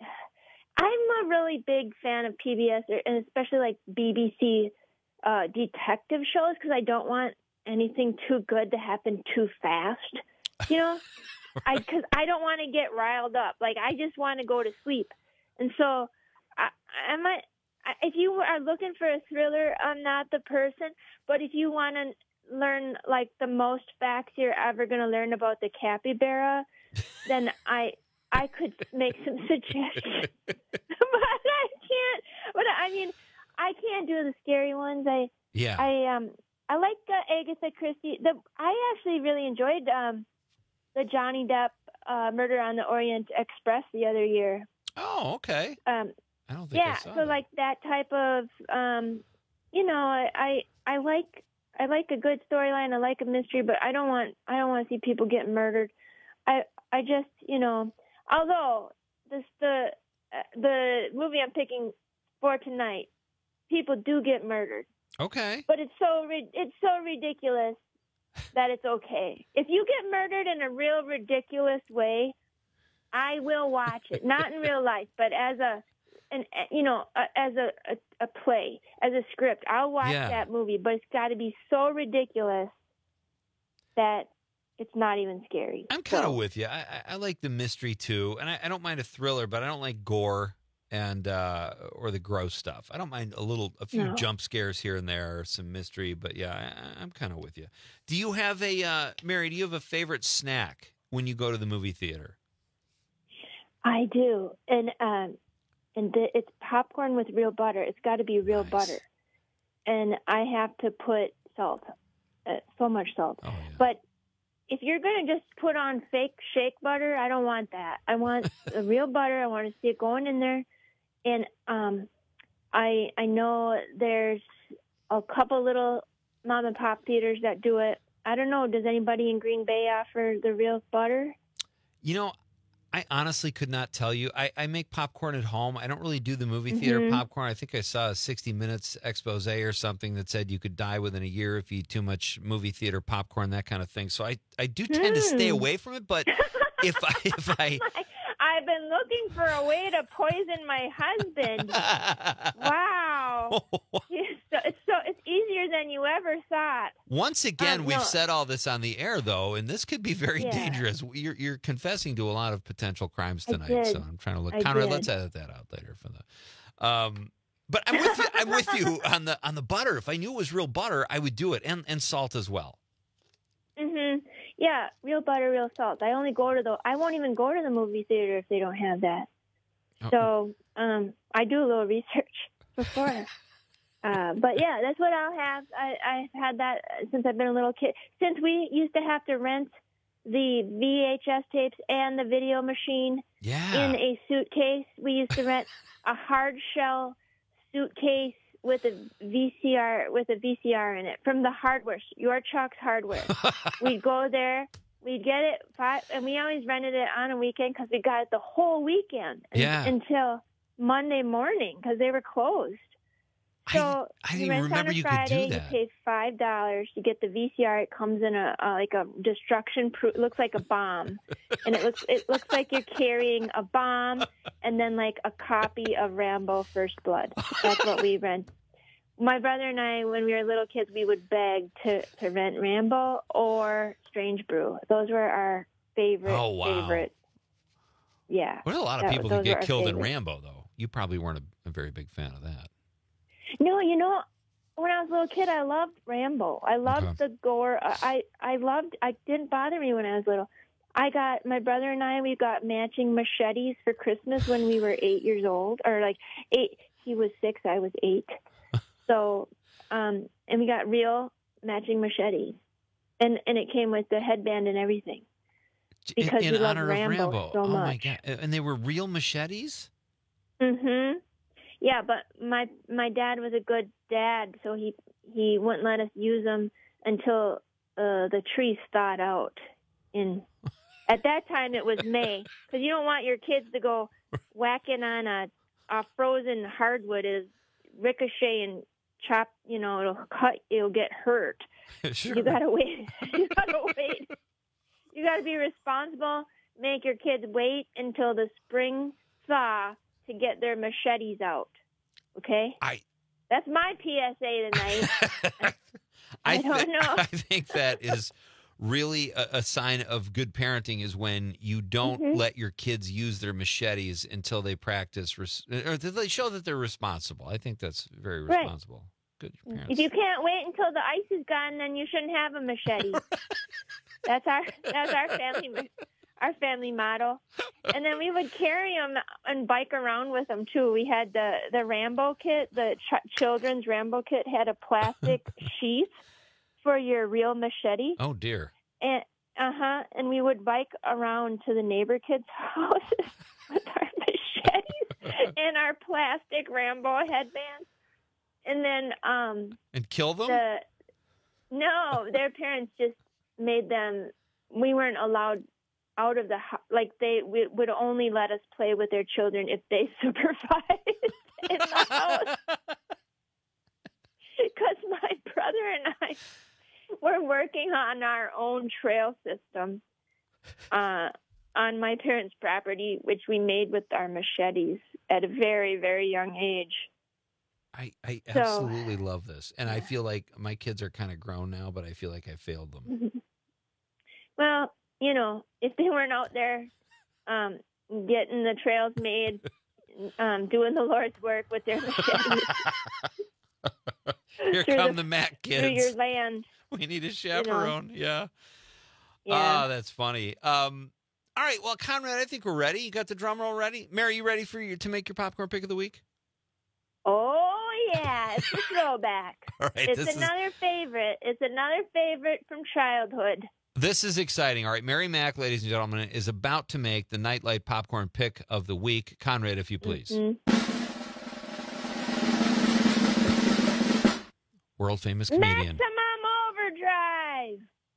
I'm a really big fan of P B S, and especially like B B C uh, detective shows, because I don't want anything too good to happen too fast, you know, I because I don't want to get riled up. Like I just want to go to sleep, and so I, I might. If you are looking for a thriller, I'm not the person. But if you want to learn like the most facts you're ever going to learn about the capybara, then I I could make some suggestions. But I can't. But I mean, I can't do the scary ones. I Yeah. I um I like uh, Agatha Christie. The I actually really enjoyed um the Johnny Depp uh, Murder on the Orient Express the other year. Oh, okay. Um, I don't think I yeah, saw so that. like that type of um, you know, I, I I like I like a good storyline. I like a mystery, but I don't want I don't want to see people get murdered. I I just you know, although this the uh, the movie I'm picking for tonight, people do get murdered. Okay. But it's so ri- it's so ridiculous that it's okay. If you get murdered in a real ridiculous way, I will watch it. Not in real life, but as a an you know a, as a, a a play, as a script. I'll watch Yeah. that movie, but it's got to be so ridiculous that it's not even scary. I'm kind of with you. I, I, I like the mystery too, and I, I don't mind a thriller, but I don't like gore and uh, or the gross stuff. I don't mind a little, a few No. jump scares here and there, or some mystery. But yeah, I, I'm kind of with you. Do you have a uh, Mary? Do you have a favorite snack when you go to the movie theater? I do, and um, and the, it's popcorn with real butter. It's got to be real butter, and I have to put salt, uh, so much salt. Oh, But if you're gonna just put on fake shake butter, I don't want that. I want the real butter. I want to see it going in there, and um, I I know there's a couple little mom and pop theaters that do it. I don't know. Does anybody in Green Bay offer the real butter? You know, I honestly could not tell you. I, I make popcorn at home. I don't really do the movie theater Mhm. popcorn. I think I saw a sixty minutes expose or something that said you could die within a year if you eat too much movie theater popcorn, that kind of thing. So I, I do tend to stay Hmm. away from it. But if I, if I, I've been looking for a way to poison my husband. Wow. It's so, it's so it's easier than you ever thought. once again, Um, we've no. said all this on the air, though, and this could be very Yeah. dangerous. You're, you're confessing to a lot of potential crimes I tonight. did. So I'm trying to look I counter. did. Let's edit that out later for the. Um, but I'm with you. I'm with you on the on the butter. If I knew it was real butter, I would do it, and and salt as well. Mhm. Yeah, real butter, real salt. I only go to the I won't even go to the movie theater if they don't have that. Oh. So, um I do a little research before. Uh, but yeah, that's what I'll have. I, I've had that since I've been a little kid. Since we used to have to rent the V H S tapes and the video machine Yeah. in a suitcase, we used to rent a hard shell suitcase with a V C R with a V C R in it from the hardware, your Chuck's Hardware. We'd go there, we'd get it, five, and we always rented it on a weekend because we got it the whole weekend un- Yeah. until Monday morning because they were closed. So I didn't you even rent remember on a you could do Friday. You that. pay five dollars to get the V C R. It comes in a uh, like a destruction proof. It looks like a bomb, and it looks it looks like you're carrying a bomb, and then like a copy of Rambo: First Blood. That's what we rent. My brother and I, when we were little kids, we would beg to, to rent Rambo or Strange Brew. Those were our favorite. Oh, wow. Favorite. Yeah. There's a lot of that- people who those were get our killed in favorite. Rambo, though. You probably weren't a, a very big fan of that. No, you know, when I was a little kid, I loved Rambo. I loved Okay. the gore. I I loved. I didn't bother me when I was little. I got my brother and I. We got matching machetes for Christmas when we were eight years old, or like eight. He was six. I was eight. So, um, and we got real matching machetes, and and it came with the headband and everything In- because in, we loved honor Rambo, of Rambo. so oh my much. god! And they were real machetes. Mhm. Yeah, but my my dad was a good dad, so he he wouldn't let us use them until uh, the trees thawed out. In at that time it was May, because you don't want your kids to go whacking on a a frozen hardwood is ricochet and chop. You know, it'll cut. It'll get hurt. Sure. You gotta wait. You gotta wait. You gotta be responsible. Make your kids wait until the spring thaw to get their machetes out. Okay? I That's my P S A tonight. I thi- don't know. I think that is really a, a sign of good parenting is when you don't Mhm. let your kids use their machetes until they practice res- or that they show that they're responsible. I think that's very Right. responsible. Good parents. If you can't wait until the ice is gone, then you shouldn't have a machete. that's our that's our family our family motto. And then we would carry them and bike around with them too. We had the the Rambo kit, the ch- children's Rambo kit had a plastic sheath for your real machete. Oh dear. And uh huh. And we would bike around to the neighbor kids' houses with our machetes and our plastic Rambo headbands. And then um And kill them? the no, their parents just made them. We weren't allowed out of the house. Like they we, would only let us play with their children if they supervised in the house. Because my brother and I were working on our own trail system uh, on my parents' property, which we made with our machetes at a very, very young age. I, I So- absolutely love this. And I feel like my kids are kind of grown now, but I feel like I failed them. Well, you know, if they weren't out there um, getting the trails made, um, doing the Lord's work with their machetes Here through come the- the Mac through your kids. land. We need a chaperone. Yeah. Yeah. Oh, that's funny. Um, all right. Well, Conrad, I think we're ready. You got the drum roll ready? Mary, you ready for you to make your popcorn pick of the week? Oh, yeah. It's a throwback. All right, It's this is- another favorite. It's another favorite from childhood. This is exciting. All right. Mary Mack, ladies and gentlemen, is about to make the Nightlight popcorn pick of the week. Conrad, if you please. Mhm. World famous comedian. Maximum Overdrive.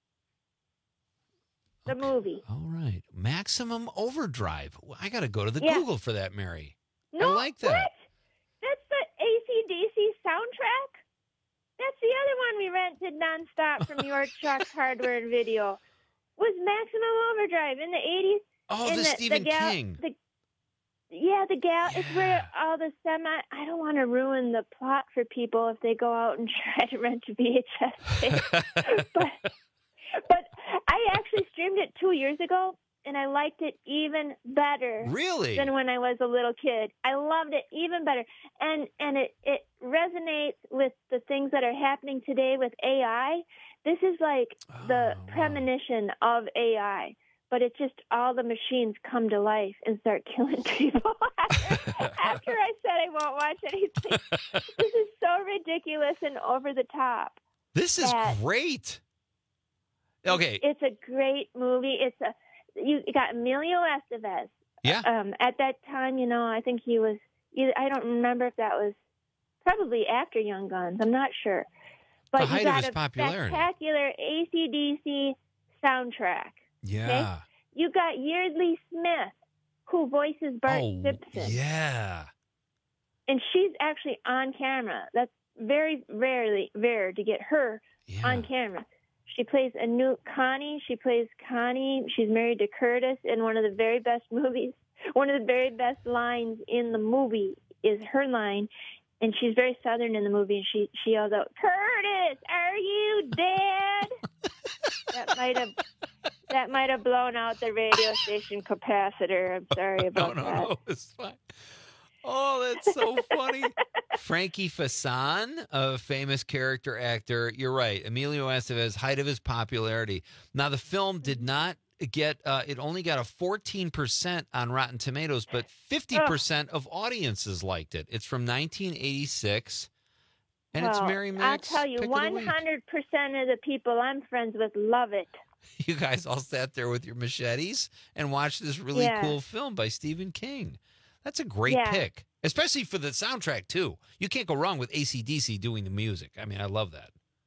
The movie. All right. Maximum Overdrive. Well, I got to go to the Yeah. Google for that, Mary. No, I like that. What? That's the A C D C soundtrack? That's the other one we rented nonstop from York Truck Hardware and Video. Was Maximum Overdrive in the eighties? Oh, And the Stephen gal- King. The, yeah, the gal. It's where all the semi. I don't want to ruin the plot for people if they go out and try to rent a V H S tape. but, but I actually streamed it two years ago, and I liked it even better. Really? Than when I was a little kid. I loved it even better, and and it it resonates with the things that are happening today with A I. This is like the premonition of A I. But it's just all the machines come to life and start killing people. after, after I said I won't watch anything. This is so ridiculous and over the top. This is that great. Okay. It's a great movie. It's a you got Emilio Estevez. Yeah. Um, at that time, you know, I think he was. Either, I don't remember if that was probably after Young Guns. I'm not sure. But The you height of got his a popularity. spectacular A C D C soundtrack. Yeah. You got Yeardley Smith, who voices Bart Oh, Simpson. yeah. And she's actually on camera. That's very rarely rare to get her on camera. She plays a new Connie. She plays Connie. She's married to Curtis in one of the very best movies. One of the very best lines in the movie is her line, and she's very Southern in the movie, and she, she yells out, "Curtis, are you dead?" That might have that might have blown out the radio station capacitor. I'm sorry about no, that. no, it's fine. Oh, that's so funny. Frankie Faison, a famous character actor. You're right. Emilio Estevez, height of his popularity. Now, the film did not get, uh, it only got a fourteen percent on Rotten Tomatoes, but fifty percent of audiences liked it. It's from nineteen eighty-six, and it's Well, Mary Mack's I'll tell you, pick of the week. one hundred percent of the people I'm friends with love it. You guys all sat there with your machetes and watched this really Yeah. cool film by Stephen King. That's a great Yeah. pick, especially for the soundtrack, too. You can't go wrong with A C D C doing the music. I mean, I love that.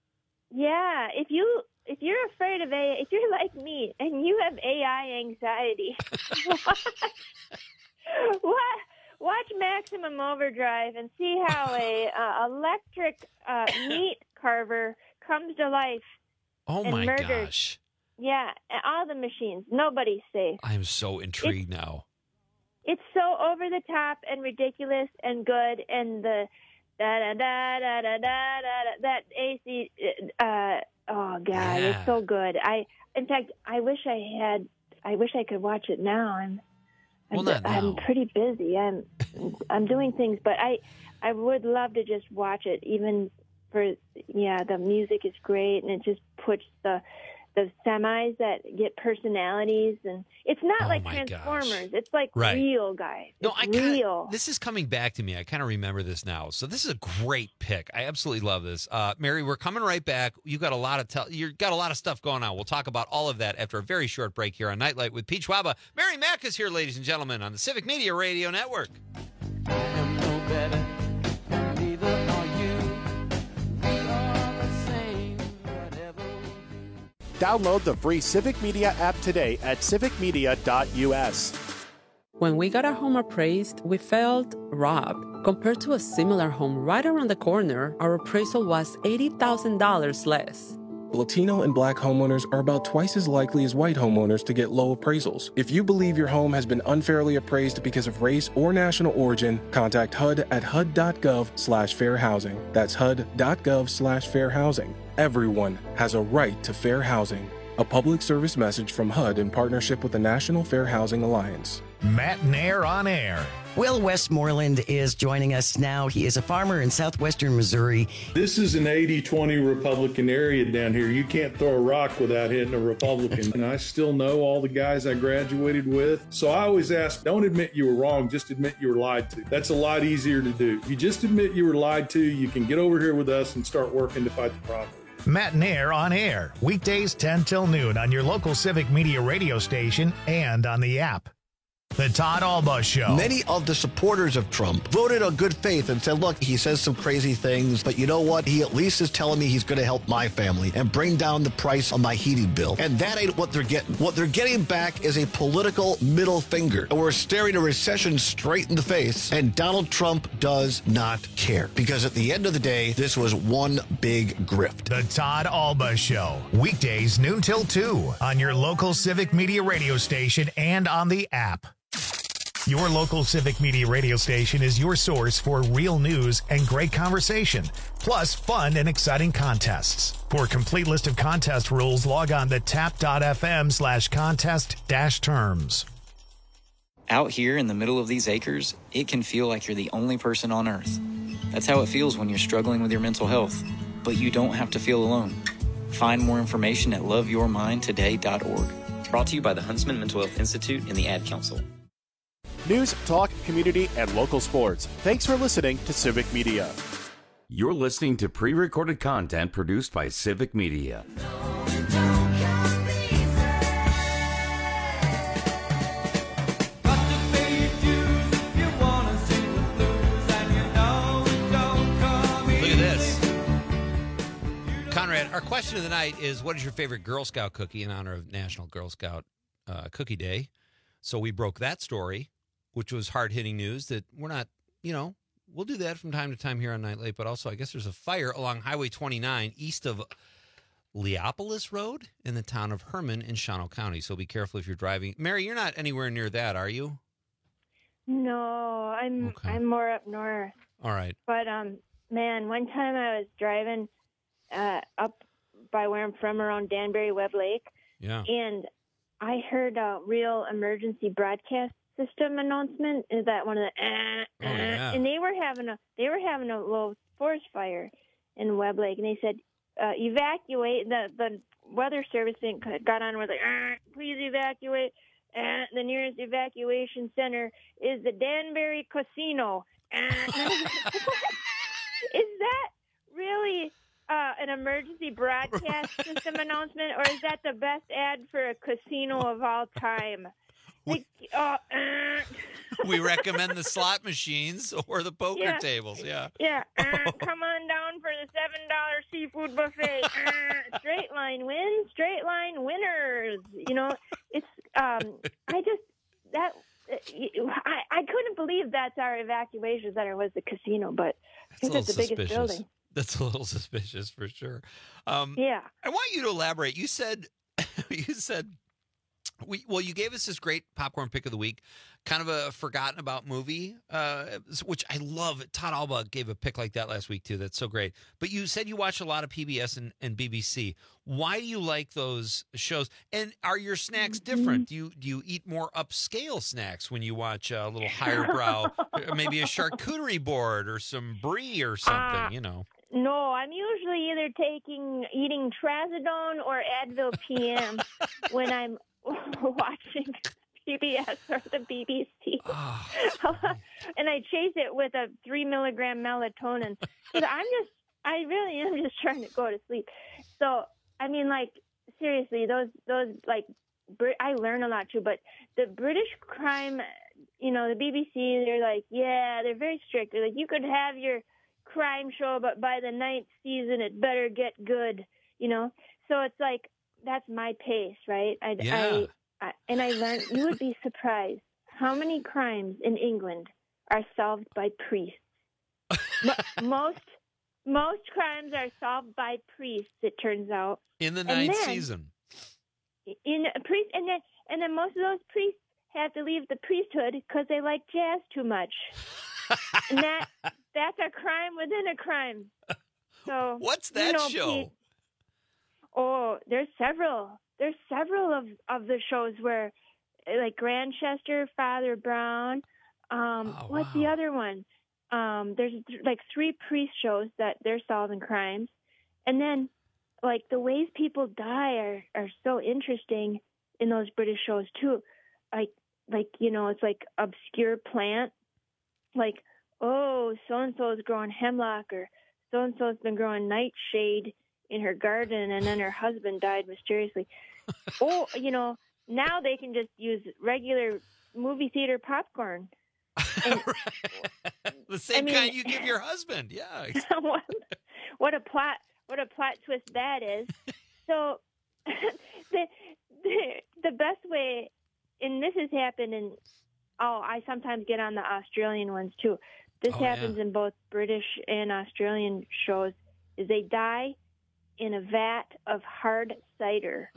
Yeah, if you if you're afraid of A I, if you're like me and you have A I anxiety, watch, watch Maximum Overdrive and see how a uh, electric uh, meat carver comes to life. Oh, and my murders. gosh. Yeah, and all the machines. Nobody's safe. I'm so intrigued now. It's so over the top and ridiculous and good, and the da da da da da da da that A C. Uh, oh God, Yeah. it's so good. I, in fact, I wish I had. I wish I could watch it now. I'm. I'm, Well, not I'm now. pretty busy. I'm. I'm doing things, but I. I would love to just watch it, even for. Yeah, the music is great, and it just puts the. those semis that get personalities, and it's not Oh like my Transformers. gosh. It's like Right. real, guys. No, It's I kinda, real. This is coming back to me. I kind of remember this now. So this is a great pick. I absolutely love this. Uh, Mary, we're coming right back. You got a lot of tell. You got a lot of stuff going on. We'll talk about all of that after a very short break here on Nightlight with Pete Schwaba. Mary Mack is here, ladies and gentlemen, on the Civic Media Radio Network. Neither are you. We are the same, whatever we do. Download the free Civic Media app today at civic media dot u s. When we got our home appraised, we felt robbed. Compared to a similar home right around the corner, our appraisal was eighty thousand dollars less. Latino and black homeowners are about twice as likely as white homeowners to get low appraisals. If you believe your home has been unfairly appraised because of race or national origin, contact H U D at H U D dot gov slash fair housing. That's H U D dot gov slash fair housing. Everyone has a right to fair housing. A public service message from H U D in partnership with the National Fair Housing Alliance. Matt Nair on air. Will Westmoreland is joining us now. He is a farmer in southwestern Missouri. This is an eighty twenty Republican area down here. You can't throw a rock without hitting a Republican. And I still know all the guys I graduated with. So I always ask, don't admit you were wrong, just admit you were lied to. That's a lot easier to do. If you just admit you were lied to, you can get over here with us and start working to fight the problem. Matt Nair on air. Weekdays ten till noon on your local Civic Media radio station and on the app. The Todd Alba Show. Many of the supporters of Trump voted on good faith and said, look, he says some crazy things, but you know what? He at least is telling me he's going to help my family and bring down the price on my heating bill. And that ain't what they're getting. What they're getting back is a political middle finger. And we're staring a recession straight in the face, and Donald Trump does not care. Because at the end of the day, this was one big grift. The Todd Alba Show. Weekdays noon till two on your local Civic Media radio station and on the app. Your local Civic Media radio station is your source for real news and great conversation, plus fun and exciting contests. For a complete list of contest rules, log on to tap.fm slash contest dash terms. Out here in the middle of these acres, it can feel like you're the only person on Earth. That's how it feels when you're struggling with your mental health. But you don't have to feel alone. Find more information at love your mind today dot org. Brought to you by the Huntsman Mental Health Institute and the Ad Council. News, talk, community, and local sports. Thanks for listening to Civic Media. You're listening to pre-recorded content produced by Civic Media. Look at this. Conrad, our question of the night is, what is your favorite Girl Scout cookie in honor of National Girl Scout uh, Cookie Day? So we broke that story, which was hard-hitting news that we're not, you know, we'll do that from time to time here on Nightlight, but also I guess there's a fire along Highway twenty-nine east of Leopolis Road in the town of Herman in Shawano County. So be careful if you're driving. Mary, you're not anywhere near that, are you? No, I'm Okay. I'm more up north. All right. But um, man, one time I was driving uh, up by where I'm from, around Danbury Webb Lake, Yeah. and I heard a real emergency broadcast system announcement. Is that one of the? Uh, Oh, yeah. And they were having a they were having a little forest fire in Webb Lake, and they said uh, evacuate. The the weather service thing got on with like, uh, please evacuate. Uh, the nearest evacuation center is the Danbury Casino. Uh, is that really uh, an emergency broadcast system announcement, or is that the best ad for a casino of all time? Like, uh, uh, We recommend the slot machines or the poker Yeah. tables. Yeah. yeah, uh, come on down for the seven dollar seafood buffet. Uh, straight line wins, straight line winners. You know, it's um, I just that I I couldn't believe that's our evacuation center was the casino, but I think that's the biggest building. That's a little suspicious for sure. Um, Yeah. I want you to elaborate. You said, you said, we well, you gave us this great popcorn pick of the week, kind of a forgotten about movie, uh, which I love. Todd Alba gave a pick like that last week too. That's so great. But you said you watch a lot of P B S and, and B B C. Why do you like those shows? And are your snacks different? Do you do you eat more upscale snacks when you watch a little higher brow, maybe a charcuterie board or some brie or something? Uh, you know. No, I'm usually either taking eating Trazodone or Advil P M when I'm watching P B S or the B B C. Oh, and I chase it with a three milligram melatonin. Because I'm just, I really am just trying to go to sleep. So, I mean, like, seriously, those, those like, Brit- I learn a lot too, but the British crime, you know, the B B C, they're like, yeah, they're very strict. They're like, you could have your crime show, but by the ninth season, it better get good, you know? So it's like, that's my pace, right? I, Yeah. I, I, and I learned, you would be surprised how many crimes in England are solved by priests. Mo- most, most crimes are solved by priests, it turns out. In the And ninth then- season. In a priest, and then and then most of those priests have to leave the priesthood because they like jazz too much, and that that's a crime within a crime. So What's you that know, show? Pete- oh, there's several. There's several of of the shows where, like Grantchester, Father Brown. Um, Oh, what's the other one? Um, there's th- like three priest shows that they're solving crimes, and then. Like the ways people die are, are so interesting in those British shows too. Like, like, you know, it's like obscure plant. Like, oh, so-and-so is growing hemlock or so-and-so's been growing nightshade in her garden and then her husband died mysteriously. Oh, you know, now they can just use regular movie theater popcorn. And, The same I mean- kind you give your husband. Yeah. what, what a plot! What a plot twist that is. So, the, the the best way, and this has happened in. Oh, I sometimes get on the Australian ones too. This Oh, happens yeah. in both British and Australian shows. Is they die in a vat of hard cider,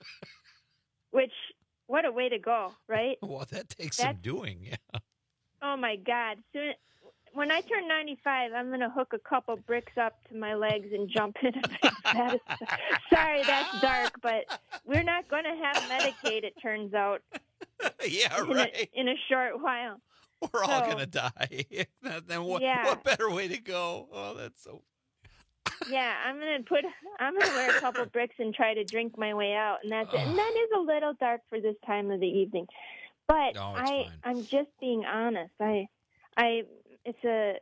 which what a way to go, right? Well, that takes some That's- doing. Yeah. Oh my God! Soon, when I turn ninety-five, I'm gonna hook a couple bricks up to my legs and jump in a big vat of cider. Sorry, that's dark, but we're not gonna have Medicaid. It turns out. Yeah, in right. A, in a short while. We're all So- gonna die. Then what? Yeah. What better way to go? Oh, that's so. Yeah, I'm gonna put. I'm gonna wear a couple bricks and try to drink my way out, and that's it. And that is a little dark for this time of the evening, but No, it's I, fine. I'm just being honest. I, I, it's a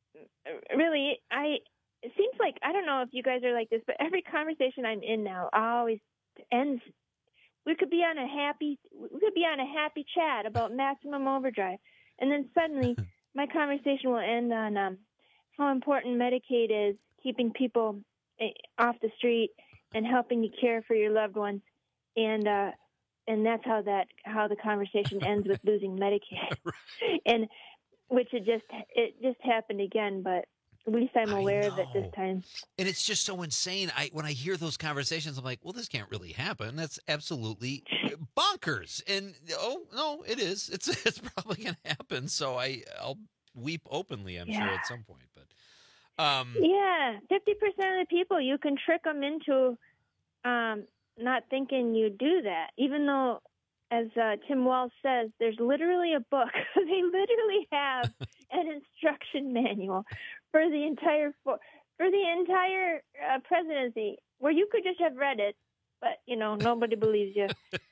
really. I. It seems like I don't know if you guys are like this, but every conversation I'm in now always ends. We could be on a happy. We could be on a happy chat about Maximum Overdrive, and then suddenly my conversation will end on um, how important Medicaid is, keeping people eh, off the street and helping you care for your loved ones, and uh, and that's how that how the conversation ends with losing Medicaid, and which it just it just happened again, but at least I'm aware of it this time. And it's just so insane. I when I hear those conversations, I'm like, well, this can't really happen. That's absolutely bonkers. And oh no, it is. It's it's probably gonna happen. So I I'll weep openly. I'm sure Yeah. at some point. But um, Yeah, fifty percent of the people you can trick them into um, not thinking you do that, even though, as uh, Tim Walsh says, there's literally a book. They literally have an instruction manual for the entire for, for the entire uh, presidency, where you could just have read it, but you know nobody believes you.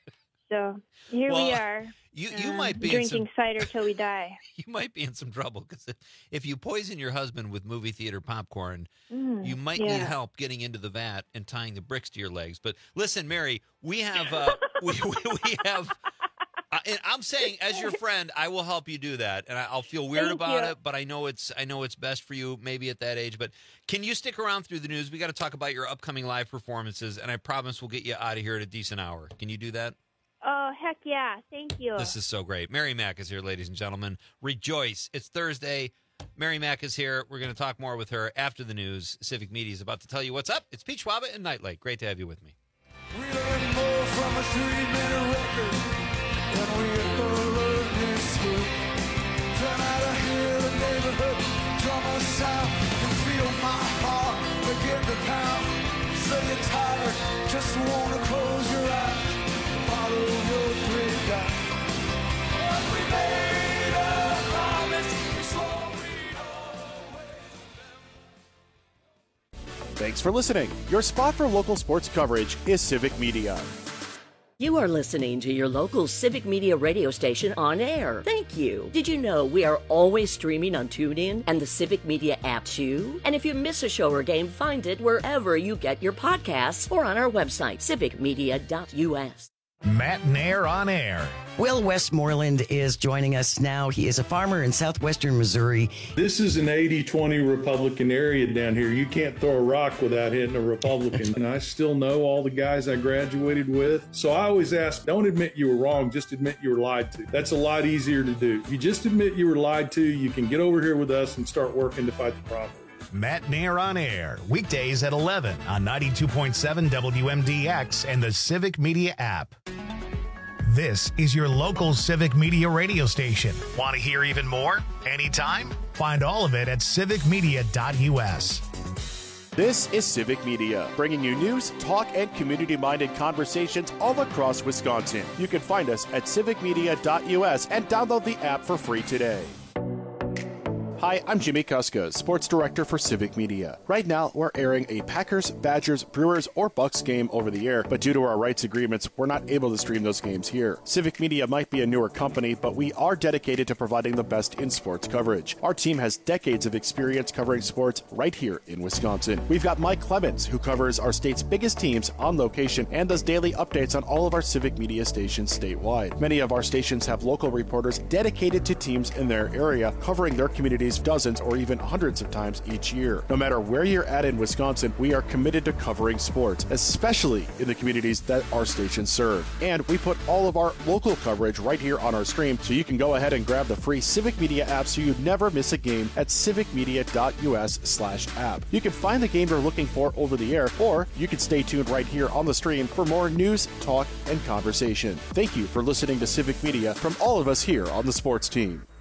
So here we Well, are. you you um, might be in drinking some, cider till we die. you might be in some trouble because if, if you poison your husband with movie theater popcorn, Mm, you might yeah. need help getting into the vat and tying the bricks to your legs. But listen, Mary, we have uh, we, we, we have. Uh, and I'm saying, as your friend, I will help you do that, and I, I'll feel weird Thank about you. it. But I know it's I know it's best for you, maybe at that age. But can you stick around through the news? We got to talk about your upcoming live performances, and I promise we'll get you out of here at a decent hour. Can you do that? Oh heck yeah! Thank you. This is so great. Mary Mack is here, ladies and gentlemen. Rejoice. It's Thursday. Mary Mack is here. We're going to talk more with her after the news. Civic Media is about to tell you what's up. It's Pete Schwaba and Nightlight. Great to have you with me. We learn more from a three-minute record than we ever learned in school. Turn out to hear the neighborhood drummer sound. You can feel my heart begin to pound. So you're tired, just wanna close your eyes, follow your dream down. But we made a promise, we swore we'd always. Thanks for listening. Your spot for local sports coverage is Civic Media. You are listening to your local Civic Media radio station on air. Thank you. Did you know we are always streaming on TuneIn and the Civic Media app too? And if you miss a show or game, find it wherever you get your podcasts or on our website, civic media dot u s. Matt Nair on air. Will Westmoreland is joining us now. He is a farmer in southwestern Missouri. This is an eighty twenty Republican area down here. You can't throw a rock without hitting a Republican. And I still know all the guys I graduated with. So I always ask, don't admit you were wrong, just admit you were lied to. That's a lot easier to do. If you just admit you were lied to, you can get over here with us and start working to fight the problem. Matt Nair on air, weekdays at eleven on ninety-two point seven W M D X and the Civic Media app. This is your local Civic Media radio station. Want to hear even more? Anytime? Find all of it at civic media dot u s. This is Civic Media, bringing you news, talk, and community-minded conversations all across Wisconsin. You can find us at civic media dot u s and download the app for free today. Hi, I'm Jimmy Kuska, Sports Director for Civic Media. Right now, we're airing a Packers, Badgers, Brewers, or Bucks game over the air, but due to our rights agreements, we're not able to stream those games here. Civic Media might be a newer company, but we are dedicated to providing the best in sports coverage. Our team has decades of experience covering sports right here in Wisconsin. We've got Mike Clemens, who covers our state's biggest teams on location and does daily updates on all of our Civic Media stations statewide. Many of our stations have local reporters dedicated to teams in their area, covering their communities dozens or even hundreds of times each year. No matter where you're at in Wisconsin, we are committed to covering sports, especially in the communities that our stations serve. And we put all of our local coverage right here on our stream, so you can go ahead and grab the free Civic Media app so you never miss a game at civic media dot u s slash app. You can find the game you're looking for over the air, or you can stay tuned right here on the stream for more news, talk, and conversation. Thank you for listening to Civic Media from all of us here on the sports team.